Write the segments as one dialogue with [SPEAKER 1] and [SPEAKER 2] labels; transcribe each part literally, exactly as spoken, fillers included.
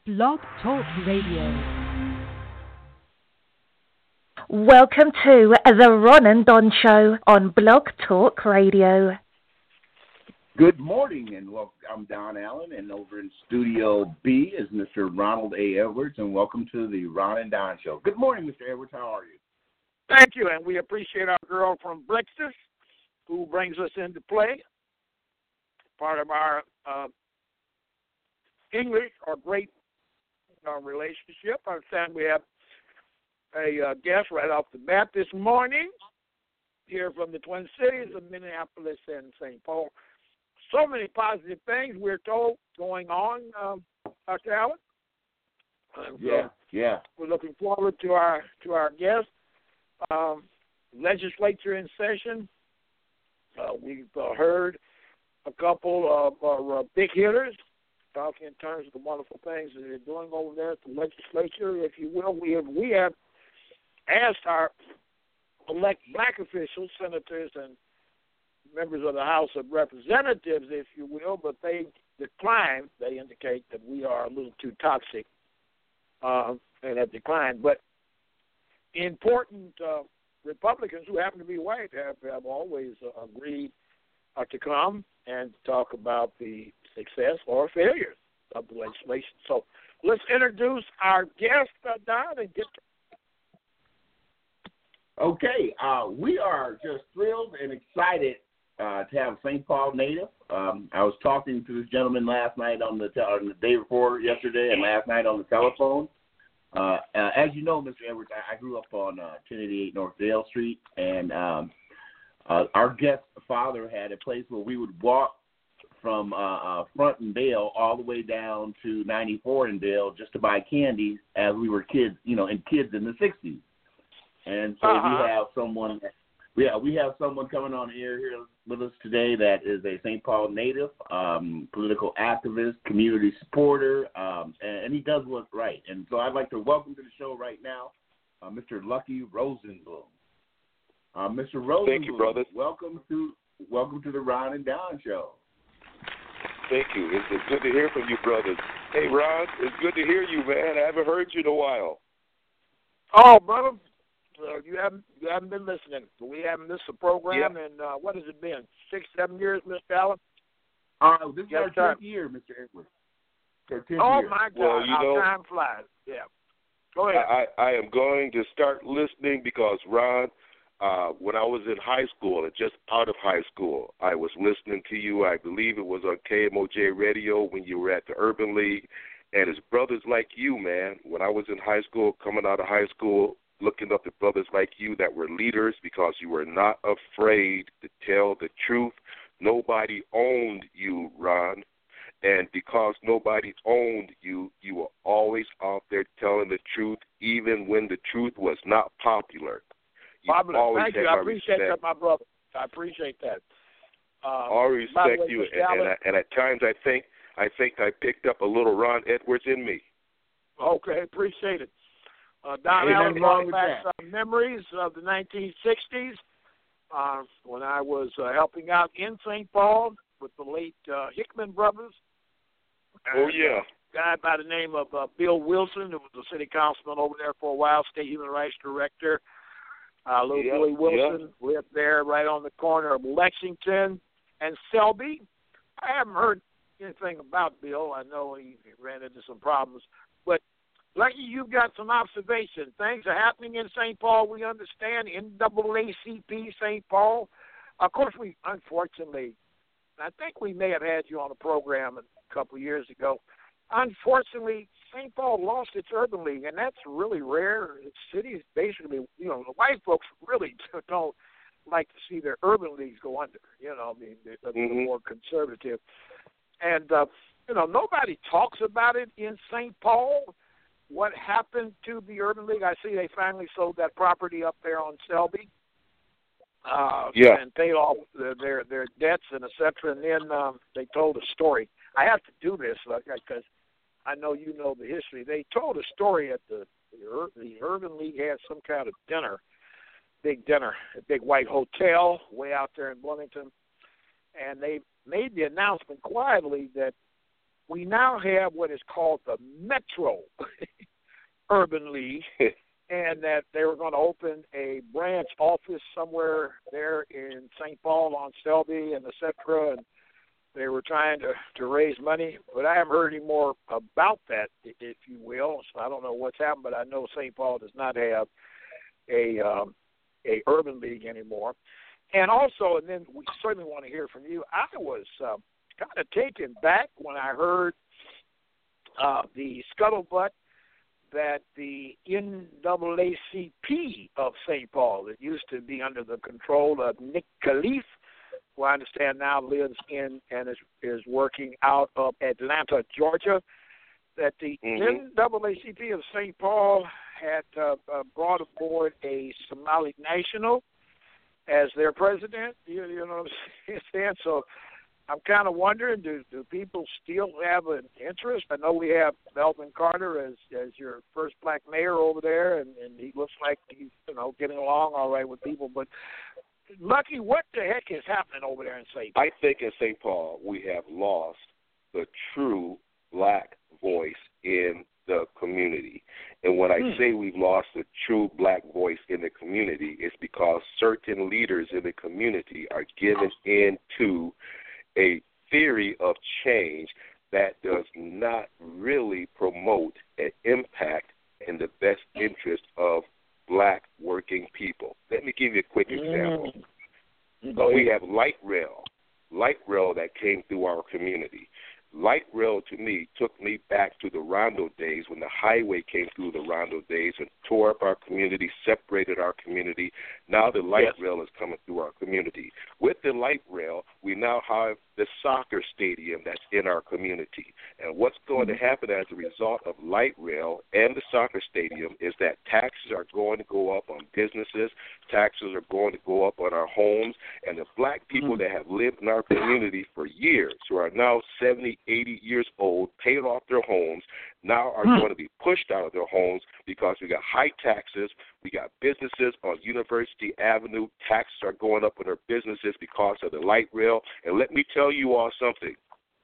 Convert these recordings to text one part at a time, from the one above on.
[SPEAKER 1] Blog Talk Radio.
[SPEAKER 2] Welcome to the Ron and Don Show on Blog Talk Radio.
[SPEAKER 3] Good morning, and welcome. I'm Don Allen, and over in Studio B is Mister Ronald A. Edwards, and welcome to the Ron and Don Show. Good morning, Mister Edwards. How are you?
[SPEAKER 4] Thank you, and we appreciate our girl from Brixton who brings us into play. Part of our uh, English or great uh, relationship. I understand we have a uh, guest right off the bat this morning here from the Twin Cities of Minneapolis and Saint Paul. So many positive things we're told going on, um, Doctor Allen. And
[SPEAKER 3] yeah,
[SPEAKER 4] so
[SPEAKER 3] yeah.
[SPEAKER 4] We're looking forward to our to our guest. Um, legislature in session. Uh, we've uh, heard a couple of uh, uh, big hitters talking in terms of the wonderful things that they're doing over there at the legislature, if you will. We have we have asked our elect black officials, senators, and members of the House of Representatives, if you will, but they declined. They indicate that we are a little too toxic uh, and have declined. But important uh, Republicans who happen to be white have, have always uh, agreed uh, to come and talk about the success or failure of the legislation. So let's introduce our guest, uh, Don, and get to
[SPEAKER 3] Okay, uh, we are just thrilled and excited uh, to have a Saint Paul native. Um, I was talking to this gentleman last night on the, te- on the day before yesterday and last night on the telephone. Uh, uh, as you know, Mister Edwards, I, I grew up on uh, ten eighty-eight North Dale Street, and um, uh, our guest father had a place where we would walk from uh, uh, Front and Dale all the way down to ninety-four and Dale just to buy candy as we were kids, you know, and kids in the sixties. And so
[SPEAKER 4] uh-huh.
[SPEAKER 3] we have someone, yeah, we have someone coming on air here with us today that is a Saint Paul native, um, political activist, community supporter, um, and, and he does what's right. And so I'd like to welcome to the show right now, uh, Mister Lucky Rosenblum. Uh, Mister Rosenblum,
[SPEAKER 5] thank you, brother.
[SPEAKER 3] Welcome to welcome to the Ron and Don Show.
[SPEAKER 5] Thank you. It's, it's good to hear from you, brothers. Hey, Ron, it's good to hear you, man. I haven't heard you in a while.
[SPEAKER 4] Oh, brother, uh, you haven't you haven't been listening. We haven't missed the program,
[SPEAKER 5] Yeah.
[SPEAKER 4] and uh, what has it been? Six, seven years, Mister Allen?
[SPEAKER 3] Uh, this is
[SPEAKER 4] Yes,
[SPEAKER 3] our
[SPEAKER 4] sir.
[SPEAKER 3] tenth year, Mister Edwards. Our tenth
[SPEAKER 4] Oh,
[SPEAKER 3] year.
[SPEAKER 4] my God,
[SPEAKER 5] Well, you
[SPEAKER 4] how
[SPEAKER 5] know-
[SPEAKER 4] time flies. Yeah. Go ahead.
[SPEAKER 5] I, I, I am going to start listening because, Ron, uh, when I was in high school and just out of high school, I was listening to you. I believe it was on K M O J radio when you were at the Urban League. And it's brothers like you, man. When I was in high school, coming out of high school, looking up at brothers like you that were leaders because you were not afraid to tell the truth. Nobody owned you, Ron. And because nobody owned you, you were always out there telling the truth, even when the truth was not popular. You
[SPEAKER 4] Popular.
[SPEAKER 5] always
[SPEAKER 4] Thank
[SPEAKER 5] had
[SPEAKER 4] you.
[SPEAKER 5] my
[SPEAKER 4] I appreciate
[SPEAKER 5] respect.
[SPEAKER 4] that, my brother. I appreciate that. Uh,
[SPEAKER 5] I always
[SPEAKER 4] by the
[SPEAKER 5] respect
[SPEAKER 4] way,
[SPEAKER 5] you,
[SPEAKER 4] Mister
[SPEAKER 5] and, and,
[SPEAKER 4] Allen-
[SPEAKER 5] I, and at times I think I think I picked up a little Ron Edwards in me.
[SPEAKER 4] Okay, appreciate it. Uh, Don
[SPEAKER 3] Ain't
[SPEAKER 4] Allen
[SPEAKER 3] nothing wrong
[SPEAKER 4] brought
[SPEAKER 3] with
[SPEAKER 4] back
[SPEAKER 3] that.
[SPEAKER 4] some memories of the nineteen sixties uh, when I was uh, helping out in Saint Paul with the late uh, Hickman brothers.
[SPEAKER 5] Oh,
[SPEAKER 4] And,
[SPEAKER 5] yeah.
[SPEAKER 4] uh, a guy by the name of uh, Bill Wilson, who was the city councilman over there for a while, state human rights director. Uh, little
[SPEAKER 5] Yep,
[SPEAKER 4] Billy Wilson
[SPEAKER 5] yep.
[SPEAKER 4] lived there right on the corner of Lexington and Selby. I haven't heard anything about Bill. I know he ran into some problems. But, Lucky, you've got some observation. Things are happening in Saint Paul, we understand. N double A C P, Saint Paul. Of course, we, unfortunately, I think we may have had you on a program a couple of years ago. Unfortunately, Saint Paul lost its urban league, and that's really rare. Cities basically, you know, the white folks really don't like to see their urban leagues go under. You know, I mean, they're, they're
[SPEAKER 5] Mhm.
[SPEAKER 4] more conservative. And, uh, you know, nobody talks about it in Saint Paul. What happened to the urban league? I see they finally sold that property up there on Selby. Uh,
[SPEAKER 5] Yeah.
[SPEAKER 4] and paid off their, their their debts and et cetera. And then um, they told a story. I have to do this because I know you know the history. They told a story at the the, Ur- the Urban League had some kind of dinner, big dinner, a big white hotel way out there in Bloomington, and they made the announcement quietly that we now have what is called the Metro Urban League, and that they were going to open a branch office somewhere there in Saint Paul on Selby and et cetera, and they were trying to, to raise money, but I haven't heard any more about that, if you will. So I don't know what's happened, but I know Saint Paul does not have a um, a urban league anymore. And also, and then we certainly want to hear from you, I was uh, kind of taken back when I heard uh, the scuttlebutt that the N double A C P of Saint Paul, that used to be under the control of Nick Khalif, who I understand now lives in and is, is working out of Atlanta, Georgia, that the mm-hmm. N double A C P of Saint Paul had uh, uh, brought aboard a Somali national as their president. You, you know what I'm saying? So I'm kind of wondering, do, do people still have an interest? I know we have Melvin Carter as as your first black mayor over there, and, and he looks like he's, you know, getting along all right with people. But, Lucky, what the heck is happening over there in Saint Paul?
[SPEAKER 5] I think in Saint Paul we have lost the true black voice in the community. And when I hmm. say we've lost the true black voice in the community, it's because certain leaders in the community are given into a theory of change that does not really promote an impact in the best interest of black working people. Let me give you a quick example. Mm. We have light rail, light rail that came through our community. Light rail, to me, took me back to the Rondo days when the highway came through the Rondo days and tore up our community, separated our community. Now the light yes. rail is coming through our community. With the light rail, we now have the soccer stadium that's in our community. And what's going to happen as a result of light rail and the soccer stadium is that taxes are going to go up on businesses, taxes are going to go up on our homes, and the black people that have lived in our community for years, who are now seventy, eighty years old, paid off their homes, now are going to be pushed out of their homes because we got high taxes, we got businesses on University Avenue, taxes are going up on their businesses because of the light rail. And let me tell you all something.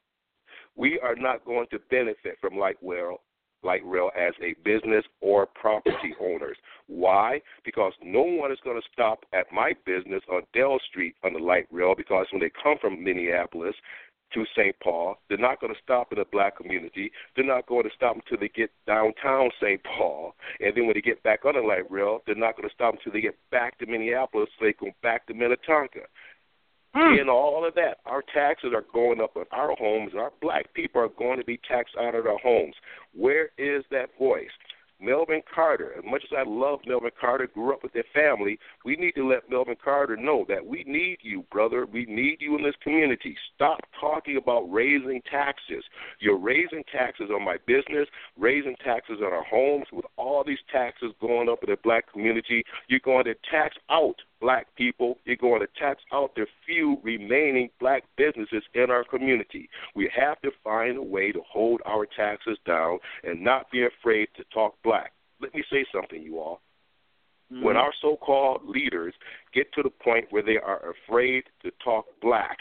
[SPEAKER 5] We are not going to benefit from light rail, light rail as a business or property owners. Why? Because no one is going to stop at my business on Dell Street on the light rail, because when they come from Minneapolis to Saint Paul, they're not going to stop in the black community. They're not going to stop until they get downtown Saint Paul. And then when they get back on the light rail, they're not going to stop until they get back to Minneapolis, so they go back to Minnetonka. Mm. In all of that, our taxes are going up on our homes, and our black people are going to be taxed out of their homes. Where is that voice? Melvin Carter, as much as I love Melvin Carter, grew up with their family, we need to let Melvin Carter know that we need you, brother. We need you in this community. Stop talking about raising taxes. You're raising taxes on my business, raising taxes on our homes. With all these taxes going up in the black community, you're going to tax out black people. You're going to tax out the few remaining black businesses in our community. We have to find a way to hold our taxes down and not be afraid to talk black. Let me say something, you all. Mm-hmm. When our so-called leaders get to the point where they are afraid to talk black,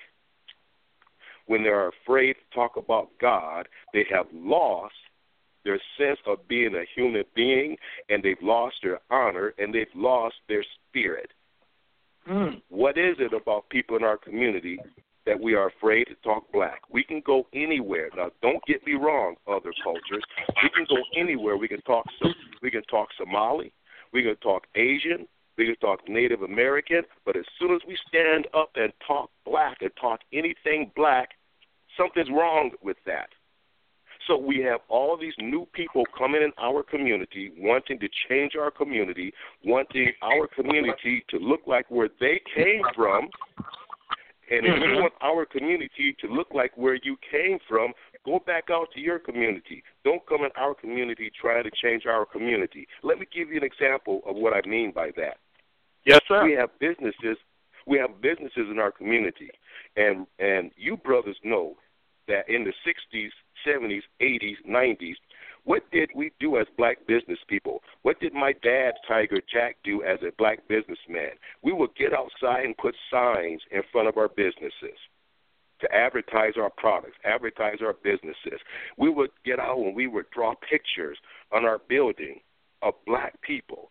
[SPEAKER 5] when they are afraid to talk about God, they have lost their sense of being a human being, and they've lost their honor, and they've lost their spirit. Mm. What is it about people in our community that we are afraid to talk black? We can go anywhere. Now, don't get me wrong, other cultures. We can go anywhere. We can talk. We can talk Somali. We can talk Asian. We can talk Native American. But as soon as we stand up and talk black and talk anything black, something's wrong with that. So we have all these new people coming in our community, wanting to change our community, wanting our community to look like where they came from. And if you want our community to look like where you came from, go back out to your community. Don't come in our community trying to change our community. Let me give you an example of what I mean by that.
[SPEAKER 4] Yes, sir.
[SPEAKER 5] We have businesses. We have businesses in our community, and and you brothers know that in the sixties, seventies, eighties, nineties, what did we do as black business people? What did my dad, Tiger Jack, do as a black businessman? We would get outside and put signs in front of our businesses. to advertise our products, advertise our businesses. We would get out and we would draw pictures on our building of black people.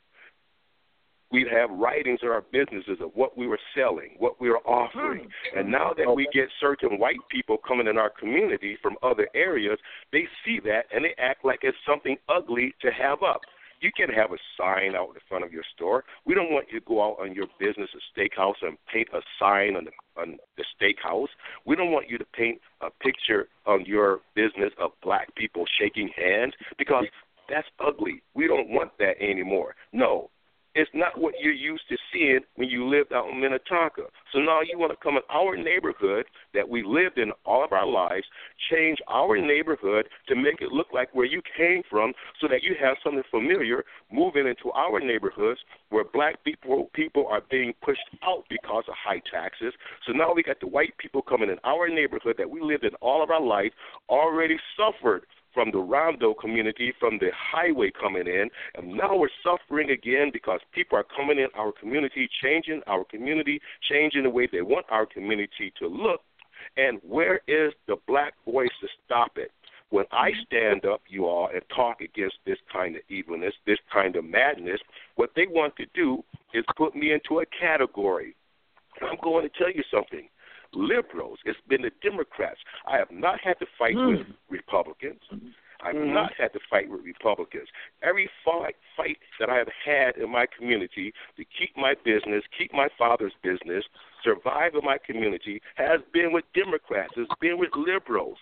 [SPEAKER 5] We'd have writings in our businesses of what we were selling, what we were offering. And now that we get certain white people coming in our community from other areas, they see that and they act like it's something ugly to have up. You can have a sign out in front of your store. We don't want you to go out on your business, a steakhouse, and paint a sign on the, on the steakhouse. We don't want you to paint a picture on your business of black people shaking hands because that's ugly. We don't want that anymore. No. It's not what you're used to seeing when you lived out in Minnetonka. So now you want to come in our neighborhood that we lived in all of our lives, change our neighborhood to make it look like where you came from so that you have something familiar moving into our neighborhoods where black people people are being pushed out because of high taxes. So now we got the white people coming in our neighborhood that we lived in all of our life, already suffered from the Rondo community, from the highway coming in, and now we're suffering again because people are coming in our community, changing our community, changing the way they want our community to look, and where is the black voice to stop it? When I stand up, you all, and talk against this kind of evilness, this kind of madness, what they want to do is put me into a category. I'm going to tell you something. Liberals, it's been the Democrats. I have not had to fight mm. with Republicans. I've mm. not had to fight with Republicans. Every fight, fight that I have had in my community to keep my business, keep my father's business, survive in my community has been with Democrats. It's been with liberals.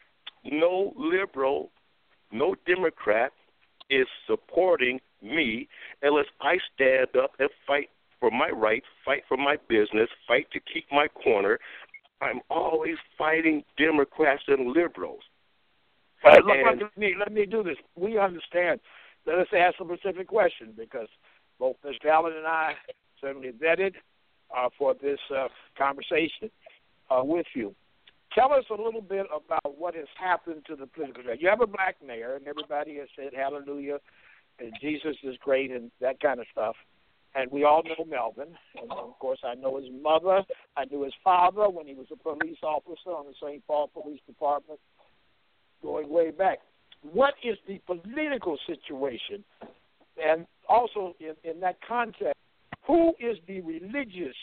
[SPEAKER 5] No liberal, no Democrat is supporting me unless I stand up and fight for my rights, fight for my business, fight to keep my corner. I'm always fighting Democrats and liberals.
[SPEAKER 4] Uh, look, let, me, let me do this. We understand. Let us ask a specific question because both Mister Allen and I certainly vetted uh, for this uh, conversation uh, with you. Tell us a little bit about what has happened to the political track. You have a black mayor, and everybody has said hallelujah, and Jesus is great, and that kind of stuff. And we all know Melvin. And, of course, I know his mother. I knew his father when he was a police officer on the Saint Paul Police Department going way back. What is the political situation? And also, in, in that context, who is the religious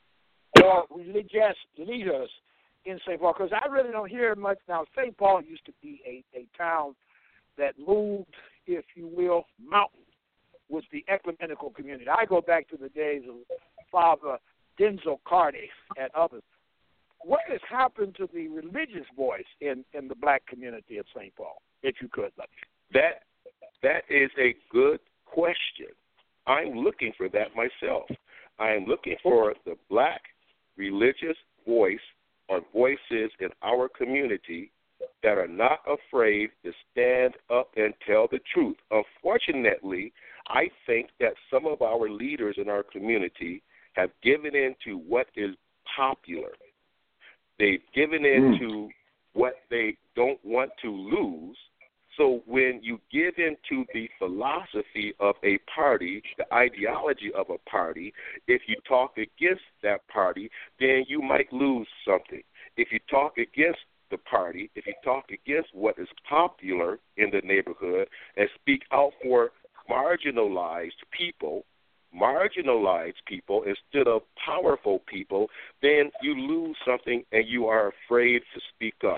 [SPEAKER 4] or religious leaders in Saint Paul? Because I really don't hear much now. Saint Paul used to be a, a town that moved, if you will, mountain. Was the ecumenical community. I go back to the days of Father Denzel Carty and others. What has happened to the religious voice in, in the black community of Saint Paul, if you could, let me?
[SPEAKER 5] That, that is a good question. I'm looking for that myself. I am looking for the black religious voice or voices in our community that are not afraid to stand up and tell the truth. Unfortunately, I think that some of our leaders in our community have given in to what is popular. They've given in mm. to what they don't want to lose. So when you give in to the philosophy of a party, the ideology of a party, if you talk against that party, then you might lose something. If you talk against the party, if you talk against what is popular in the neighborhood and speak out for marginalized people, marginalized people instead of powerful people, then you lose something and you are afraid to speak up.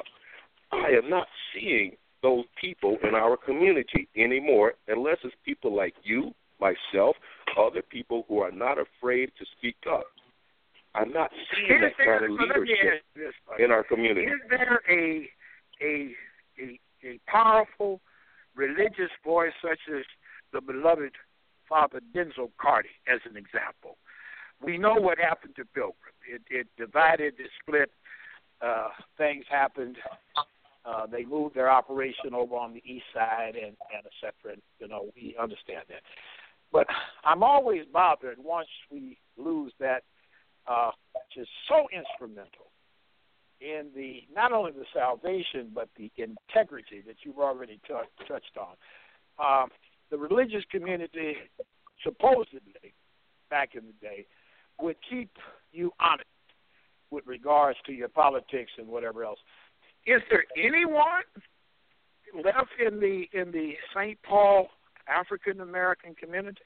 [SPEAKER 5] I am not seeing those people in our community anymore unless it's people like you, myself, other people who are not afraid to speak up. I'm not seeing that kind of leadership in our community.
[SPEAKER 4] Is there a, a a a powerful religious voice such as the beloved Father Denzel Carty, as an example? We know what happened to Pilgrim. It, it divided, it split. Uh, things happened. Uh, they moved their operation over on the east side, and, and et cetera. And, you know, we understand that. But I'm always bothered once we lose that, uh, which is so instrumental in the not only the salvation but the integrity that you've already t- touched on. Um, the religious community, supposedly, back in the day, would keep you honest, with regards to your politics and whatever else. Is there anyone left in the in the Saint Paul African American community?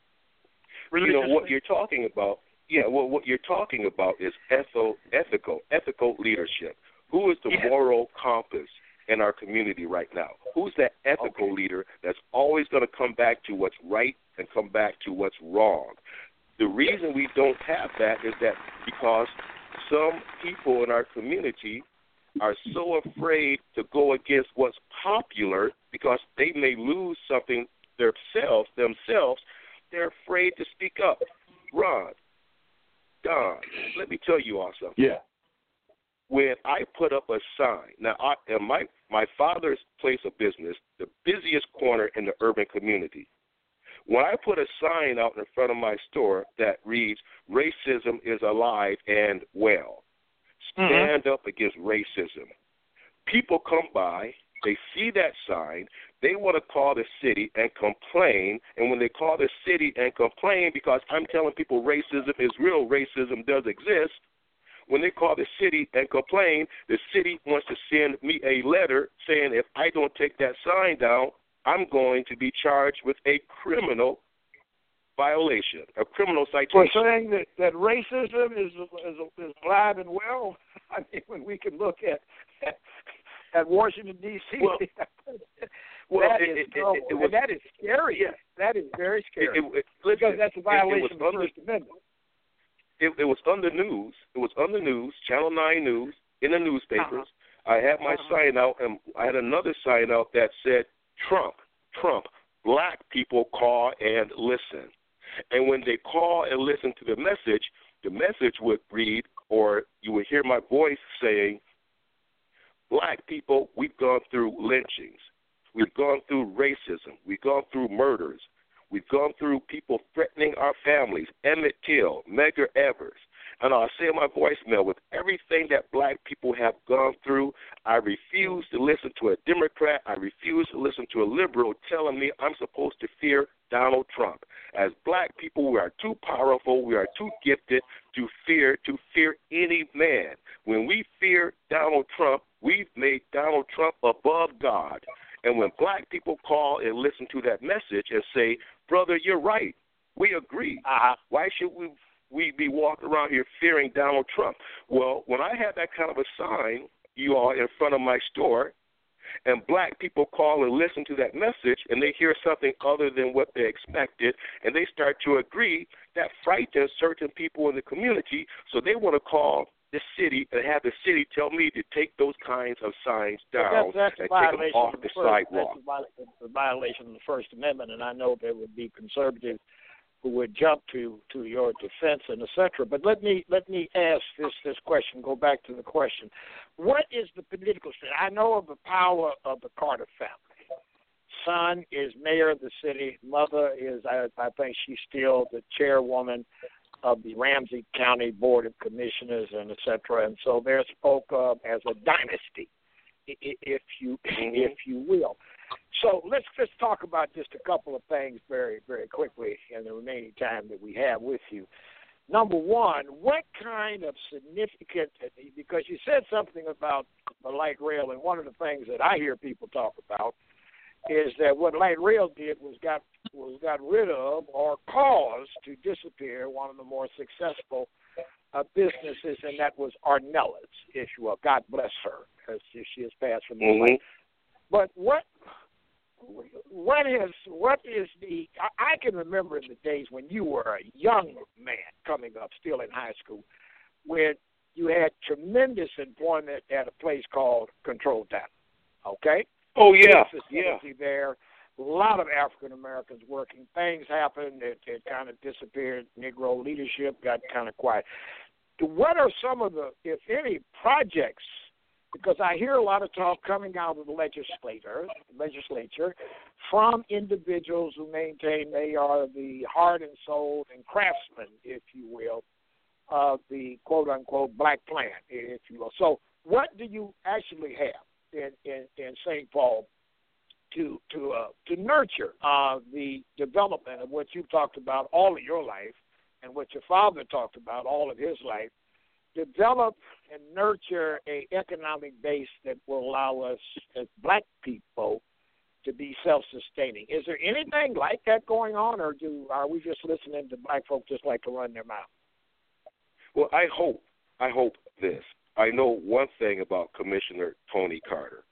[SPEAKER 5] You know what you're talking about. Yeah, well, what you're talking about is etho, ethical, ethical leadership. Who is the
[SPEAKER 4] yeah.
[SPEAKER 5] moral compass in our community right now? Who's that ethical
[SPEAKER 4] okay.
[SPEAKER 5] leader that's always going to come back to what's right and come back to what's wrong? The reason we don't have that is that because some people in our community are so afraid to go against what's popular because they may lose something themselves, themselves, they're afraid to speak up. Ron, Don, let me tell you all something.
[SPEAKER 3] Yeah.
[SPEAKER 5] When I put up a sign, now I, in my, my father's place of business, the busiest corner in the urban community, when I put a sign out in front of my store that reads, racism is alive and well, stand mm-hmm. up against racism, people come by, they see that sign, they want to call the city and complain, and when they call the city and complain, because I'm telling people racism is real, racism does exist, when they call the city and complain, the city wants to send me a letter saying if I don't take that sign down, I'm going to be charged with a criminal violation, a criminal citation.
[SPEAKER 4] For saying that, that racism is, is is alive and well, I mean, when we can look at at Washington, D C,
[SPEAKER 5] well, well,
[SPEAKER 4] that
[SPEAKER 5] it,
[SPEAKER 4] is
[SPEAKER 5] it, it, it was,
[SPEAKER 4] and that is scary.
[SPEAKER 5] Yeah.
[SPEAKER 4] That is very scary.
[SPEAKER 5] It, it, listen,
[SPEAKER 4] because that's a violation
[SPEAKER 5] it, it
[SPEAKER 4] of the
[SPEAKER 5] under,
[SPEAKER 4] First Amendment.
[SPEAKER 5] It, it was on the news. It was on the news, Channel nine News, in the newspapers. Uh-huh. I had my uh-huh. sign out, and I had another sign out that said, Trump, Trump, black people call and listen. And when they call and listen to the message, the message would read, or you would hear my voice saying, black people, we've gone through lynchings. We've gone through racism. We've gone through murders. We've gone through people threatening our families, Emmett Till, Medgar Evers. And I'll say in my voicemail, with everything that black people have gone through, I refuse to listen to a Democrat. I refuse to listen to a liberal telling me I'm supposed to fear Donald Trump. As black people, we are too powerful, we are too gifted to fear, to fear any man. When we fear Donald Trump, we've made Donald Trump above God. And when black people call and listen to that message and say, brother, you're right, we agree. Uh-huh. Why should we we be walking around here fearing Donald Trump? Well, when I had that kind of a sign, you all, in front of my store, and black people call and listen to that message and they hear something other than what they expected, and they start to agree, that frightens certain people in the community, so they want to call the city and have the city tell me to take those kinds of signs down
[SPEAKER 4] that's, that's
[SPEAKER 5] and take them off the, the sidewalk.
[SPEAKER 4] That's a violation of the First Amendment, and I know there would be conservatives who would jump to, to your defense and et cetera. But let me let me ask this this question. Go back to the question: what is the political strength? I know of the power of the Carter family. Son is mayor of the city. Mother is, I, I think, she's still the chairwoman of the Ramsey County Board of Commissioners and et cetera. And so they're spoke of as a dynasty, if you if you will. So let's just talk about just a couple of things very, very quickly in the remaining time that we have with you. Number one, what kind of significant, because you said something about the light rail, and one of the things that I hear people talk about is that what light rail did was got was got rid of or caused to disappear one of the more successful uh, businesses, and that was Arnella's, if you will. God bless her, because she has passed from the mm-hmm. life. But what what is what is the? I, I can remember in the days when you were a young man coming up, still in high school, when you had tremendous employment at a place called Control Town. Okay.
[SPEAKER 5] Oh yeah,
[SPEAKER 4] yeah. There, a lot of African Americans working. Things happened. It, it kind of disappeared. Negro leadership got kind of quiet. What are some of the, if any, projects? Because I hear a lot of talk coming out of the legislator, legislature from individuals who maintain they are the heart and soul and craftsmen, if you will, of the quote-unquote black plan, if you will. So what do you actually have in, in, in Saint Paul to to uh, to nurture uh, the development of what you've talked about all of your life and what your father talked about all of his life, develop and nurture a economic base that will allow us as black people to be self-sustaining. Is there anything like that going on, or do are we just listening to black folks just like to run their mouth?
[SPEAKER 5] Well, I hope, I hope this. I know one thing about Commissioner Tony Carter.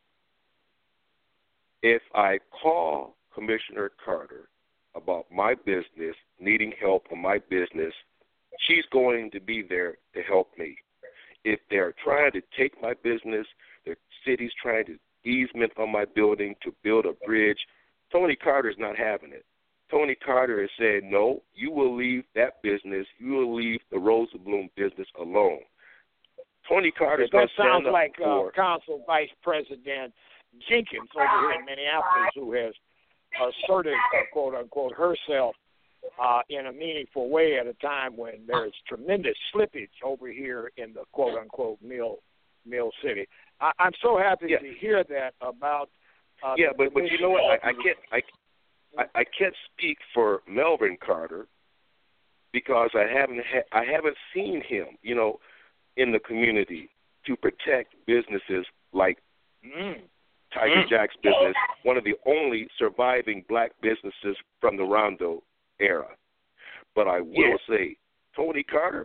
[SPEAKER 5] If I call Commissioner Carter about my business, needing help on my business, she's going to be there to help me. If they're trying to take my business, the city's trying to easement on my building to build a bridge, Tony Carter's not having it. Tony Carter is saying, no, you will leave that business, you will leave the Rosenblum business alone. Tony Carter's going to stand up
[SPEAKER 4] like,
[SPEAKER 5] for... That sounds
[SPEAKER 4] like uh, Council Vice President Jenkins over here in Minneapolis, who has asserted, uh, quote, unquote, herself uh, in a meaningful way at a time when there's tremendous slippage over here in the, quote, unquote, Mill, Mill City. I, I'm so happy
[SPEAKER 5] yeah.
[SPEAKER 4] to hear that about. Uh,
[SPEAKER 5] yeah, but but you know what? I, I can't I, I I can't speak for Melvin Carter because I haven't ha- I haven't seen him, you know, in the community to protect businesses like
[SPEAKER 4] mm.
[SPEAKER 5] Tiger
[SPEAKER 4] mm.
[SPEAKER 5] Jack's business, one of the only surviving black businesses from the Rondo era. But I will
[SPEAKER 4] yes.
[SPEAKER 5] say, Tony Carter,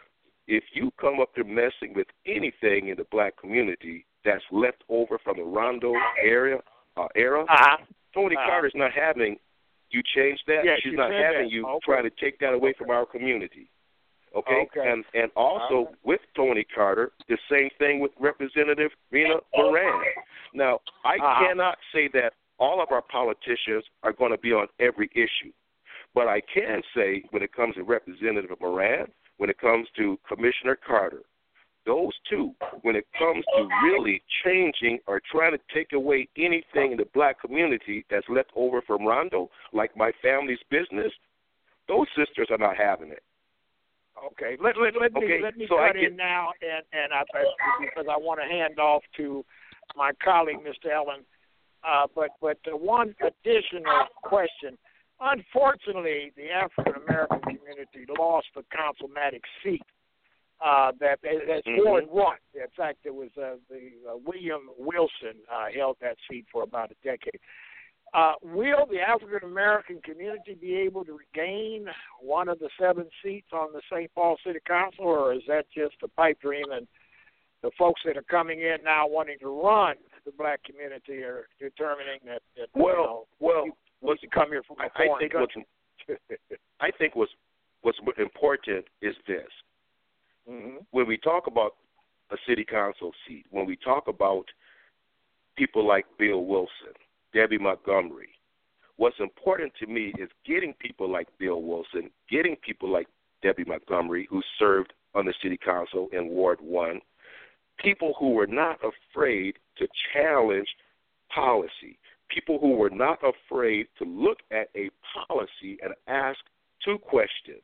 [SPEAKER 5] if you come up to messing with anything in the black community that's left over from the Rondo area, uh, era,
[SPEAKER 4] uh-huh.
[SPEAKER 5] Tony
[SPEAKER 4] uh-huh.
[SPEAKER 5] Carter's not having you change that.
[SPEAKER 4] Yeah,
[SPEAKER 5] She's
[SPEAKER 4] she
[SPEAKER 5] not having
[SPEAKER 4] that.
[SPEAKER 5] you
[SPEAKER 4] okay.
[SPEAKER 5] trying to take that away from our community. Okay?
[SPEAKER 4] okay.
[SPEAKER 5] And and also
[SPEAKER 4] okay.
[SPEAKER 5] with Tony Carter, the same thing with Representative Rena Moran. Now, I
[SPEAKER 4] uh-huh.
[SPEAKER 5] cannot say that all of our politicians are going to be on every issue. But I can say when it comes to Representative Moran, when it comes to Commissioner Carter, those two, when it comes to really changing or trying to take away anything in the black community that's left over from Rondo, like my family's business, those sisters are not having it.
[SPEAKER 4] Okay, let let, let
[SPEAKER 5] okay.
[SPEAKER 4] me let me
[SPEAKER 5] so
[SPEAKER 4] cut
[SPEAKER 5] get,
[SPEAKER 4] in now, and and I because I want to hand off to my colleague, Mister Allen. Uh, but but uh, one additional question. Unfortunately, the African American community lost the councilmatic seat. Uh, that that's
[SPEAKER 5] mm-hmm.
[SPEAKER 4] Ward one. In fact, it was uh, the uh, William Wilson uh, held that seat for about a decade. Uh, will the African American community be able to regain one of the seven seats on the Saint Paul City Council, or is that just a pipe dream? And the folks that are coming in now wanting to run the black community are determining that, that
[SPEAKER 5] well,
[SPEAKER 4] you know,
[SPEAKER 5] well,
[SPEAKER 4] you
[SPEAKER 5] what's
[SPEAKER 4] need to come here from a
[SPEAKER 5] I,
[SPEAKER 4] foreign
[SPEAKER 5] I think
[SPEAKER 4] country.
[SPEAKER 5] What's, I think what's what's important is this.
[SPEAKER 4] Mm-hmm.
[SPEAKER 5] When we talk about a city council seat, when we talk about people like Bill Wilson, Debbie Montgomery, what's important to me is getting people like Bill Wilson, getting people like Debbie Montgomery, who served on the city council in Ward one, people who were not afraid to challenge policy, people who were not afraid to look at a policy and ask two questions.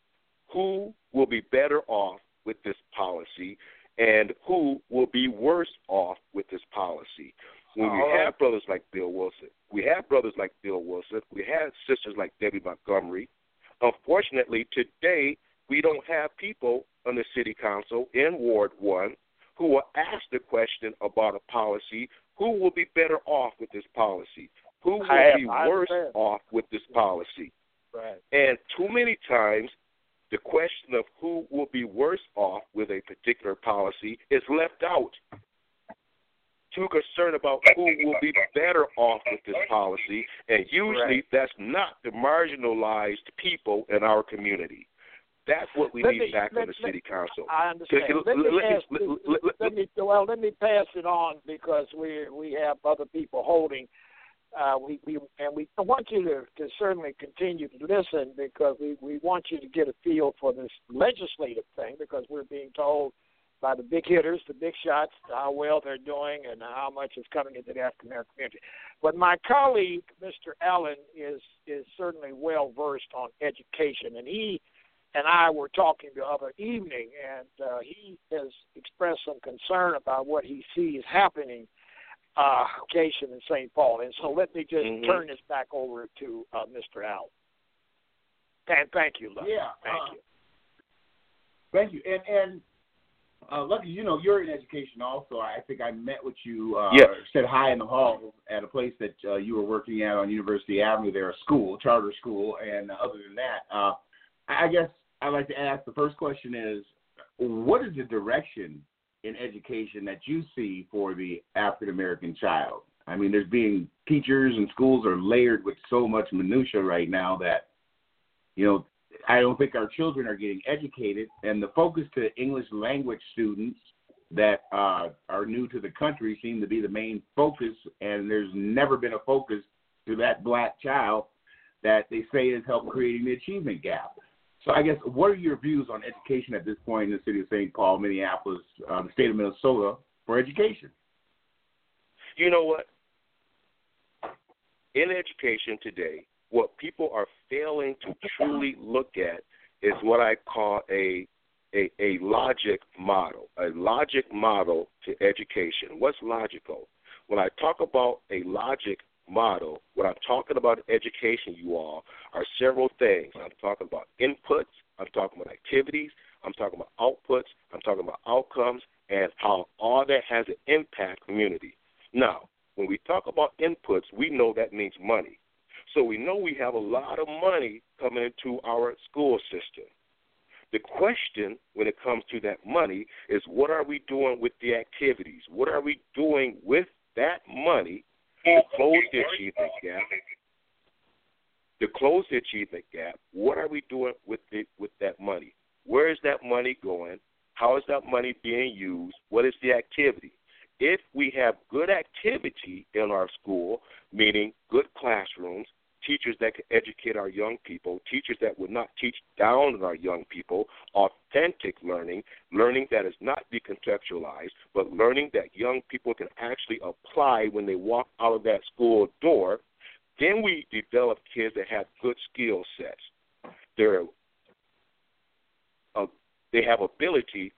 [SPEAKER 5] Who will be better off with this policy, and who will be worse off with this policy? When we have brothers like Bill Wilson, we have brothers like Bill Wilson, we have sisters like Debbie Montgomery. Unfortunately, today, we don't have people on the city council in Ward one who will ask the question about a policy, who will be better off with this policy? Who will
[SPEAKER 4] I
[SPEAKER 5] be
[SPEAKER 4] have,
[SPEAKER 5] worse off with this policy?
[SPEAKER 4] Right.
[SPEAKER 5] And too many times, the question of who will be worse off with a particular policy is left out. Too concerned about who will be better off with this policy, and usually
[SPEAKER 4] right.
[SPEAKER 5] that's not the marginalized people in our community. That's what we
[SPEAKER 4] let
[SPEAKER 5] need
[SPEAKER 4] me,
[SPEAKER 5] back
[SPEAKER 4] let,
[SPEAKER 5] on the
[SPEAKER 4] let,
[SPEAKER 5] city council.
[SPEAKER 4] I understand. Let, let, me ask, let, let, let me well, let me pass it on because we we have other people holding. Uh, we, we and we want you to, to certainly continue to listen because we, we want you to get a feel for this legislative thing because we're being told by the big hitters, the big shots, how well they're doing and how much is coming into the African American community. But my colleague, Mister Allen, is is certainly well versed on education, and he and I were talking the other evening, and uh, he has expressed some concern about what he sees happening uh, education in Saint Paul. And so let me just
[SPEAKER 5] mm-hmm.
[SPEAKER 4] turn this back over to uh, Mister Allen. And thank you, Love.
[SPEAKER 3] Yeah.
[SPEAKER 4] Thank
[SPEAKER 3] uh,
[SPEAKER 4] you.
[SPEAKER 3] Thank you. And and uh, Lucky, you know, you're in education also. I think I met with you, uh,
[SPEAKER 5] Yes.
[SPEAKER 3] said hi in the hall at a place that uh, you were working at on University Avenue there, a school, a charter school. And other than that, uh, I guess I'd like to ask, the first question is, what is the direction in education that you see for the African-American child? I mean, there's being teachers and schools are layered with so much minutia right now that, you know, I don't think our children are getting educated, and the focus to English language students that uh, are new to the country seem to be the main focus, and there's never been a focus to that black child that they say has helped creating the achievement gap. So I guess, what are your views on education at this point in the city of Saint Paul, Minneapolis, uh, the state of Minnesota, for education?
[SPEAKER 5] You know what? In education today, what people are failing to truly look at is what I call a, a a logic model, a logic model to education. What's logical? When I talk about a logic model, what I'm talking about in education, you all, are several things. I'm talking about inputs, I'm talking about activities, I'm talking about outputs, I'm talking about outcomes, and how all that has an impact community. Now, when we talk about inputs, we know that means money. So we know we have a lot of money coming into our school system. The question when it comes to that money is, what are we doing with the activities? What are we doing with that money to close the achievement gap? To close the achievement gap, what are we doing with the, with that money? Where is that money going? How is that money being used? What is the activity? If we have good activity in our school, meaning good classrooms, teachers that can educate our young people, teachers that would not teach down on our young people, authentic learning, learning that is not decontextualized, but learning that young people can actually apply when they walk out of that school door, then we develop kids that have good skill sets. They're, uh, they have ability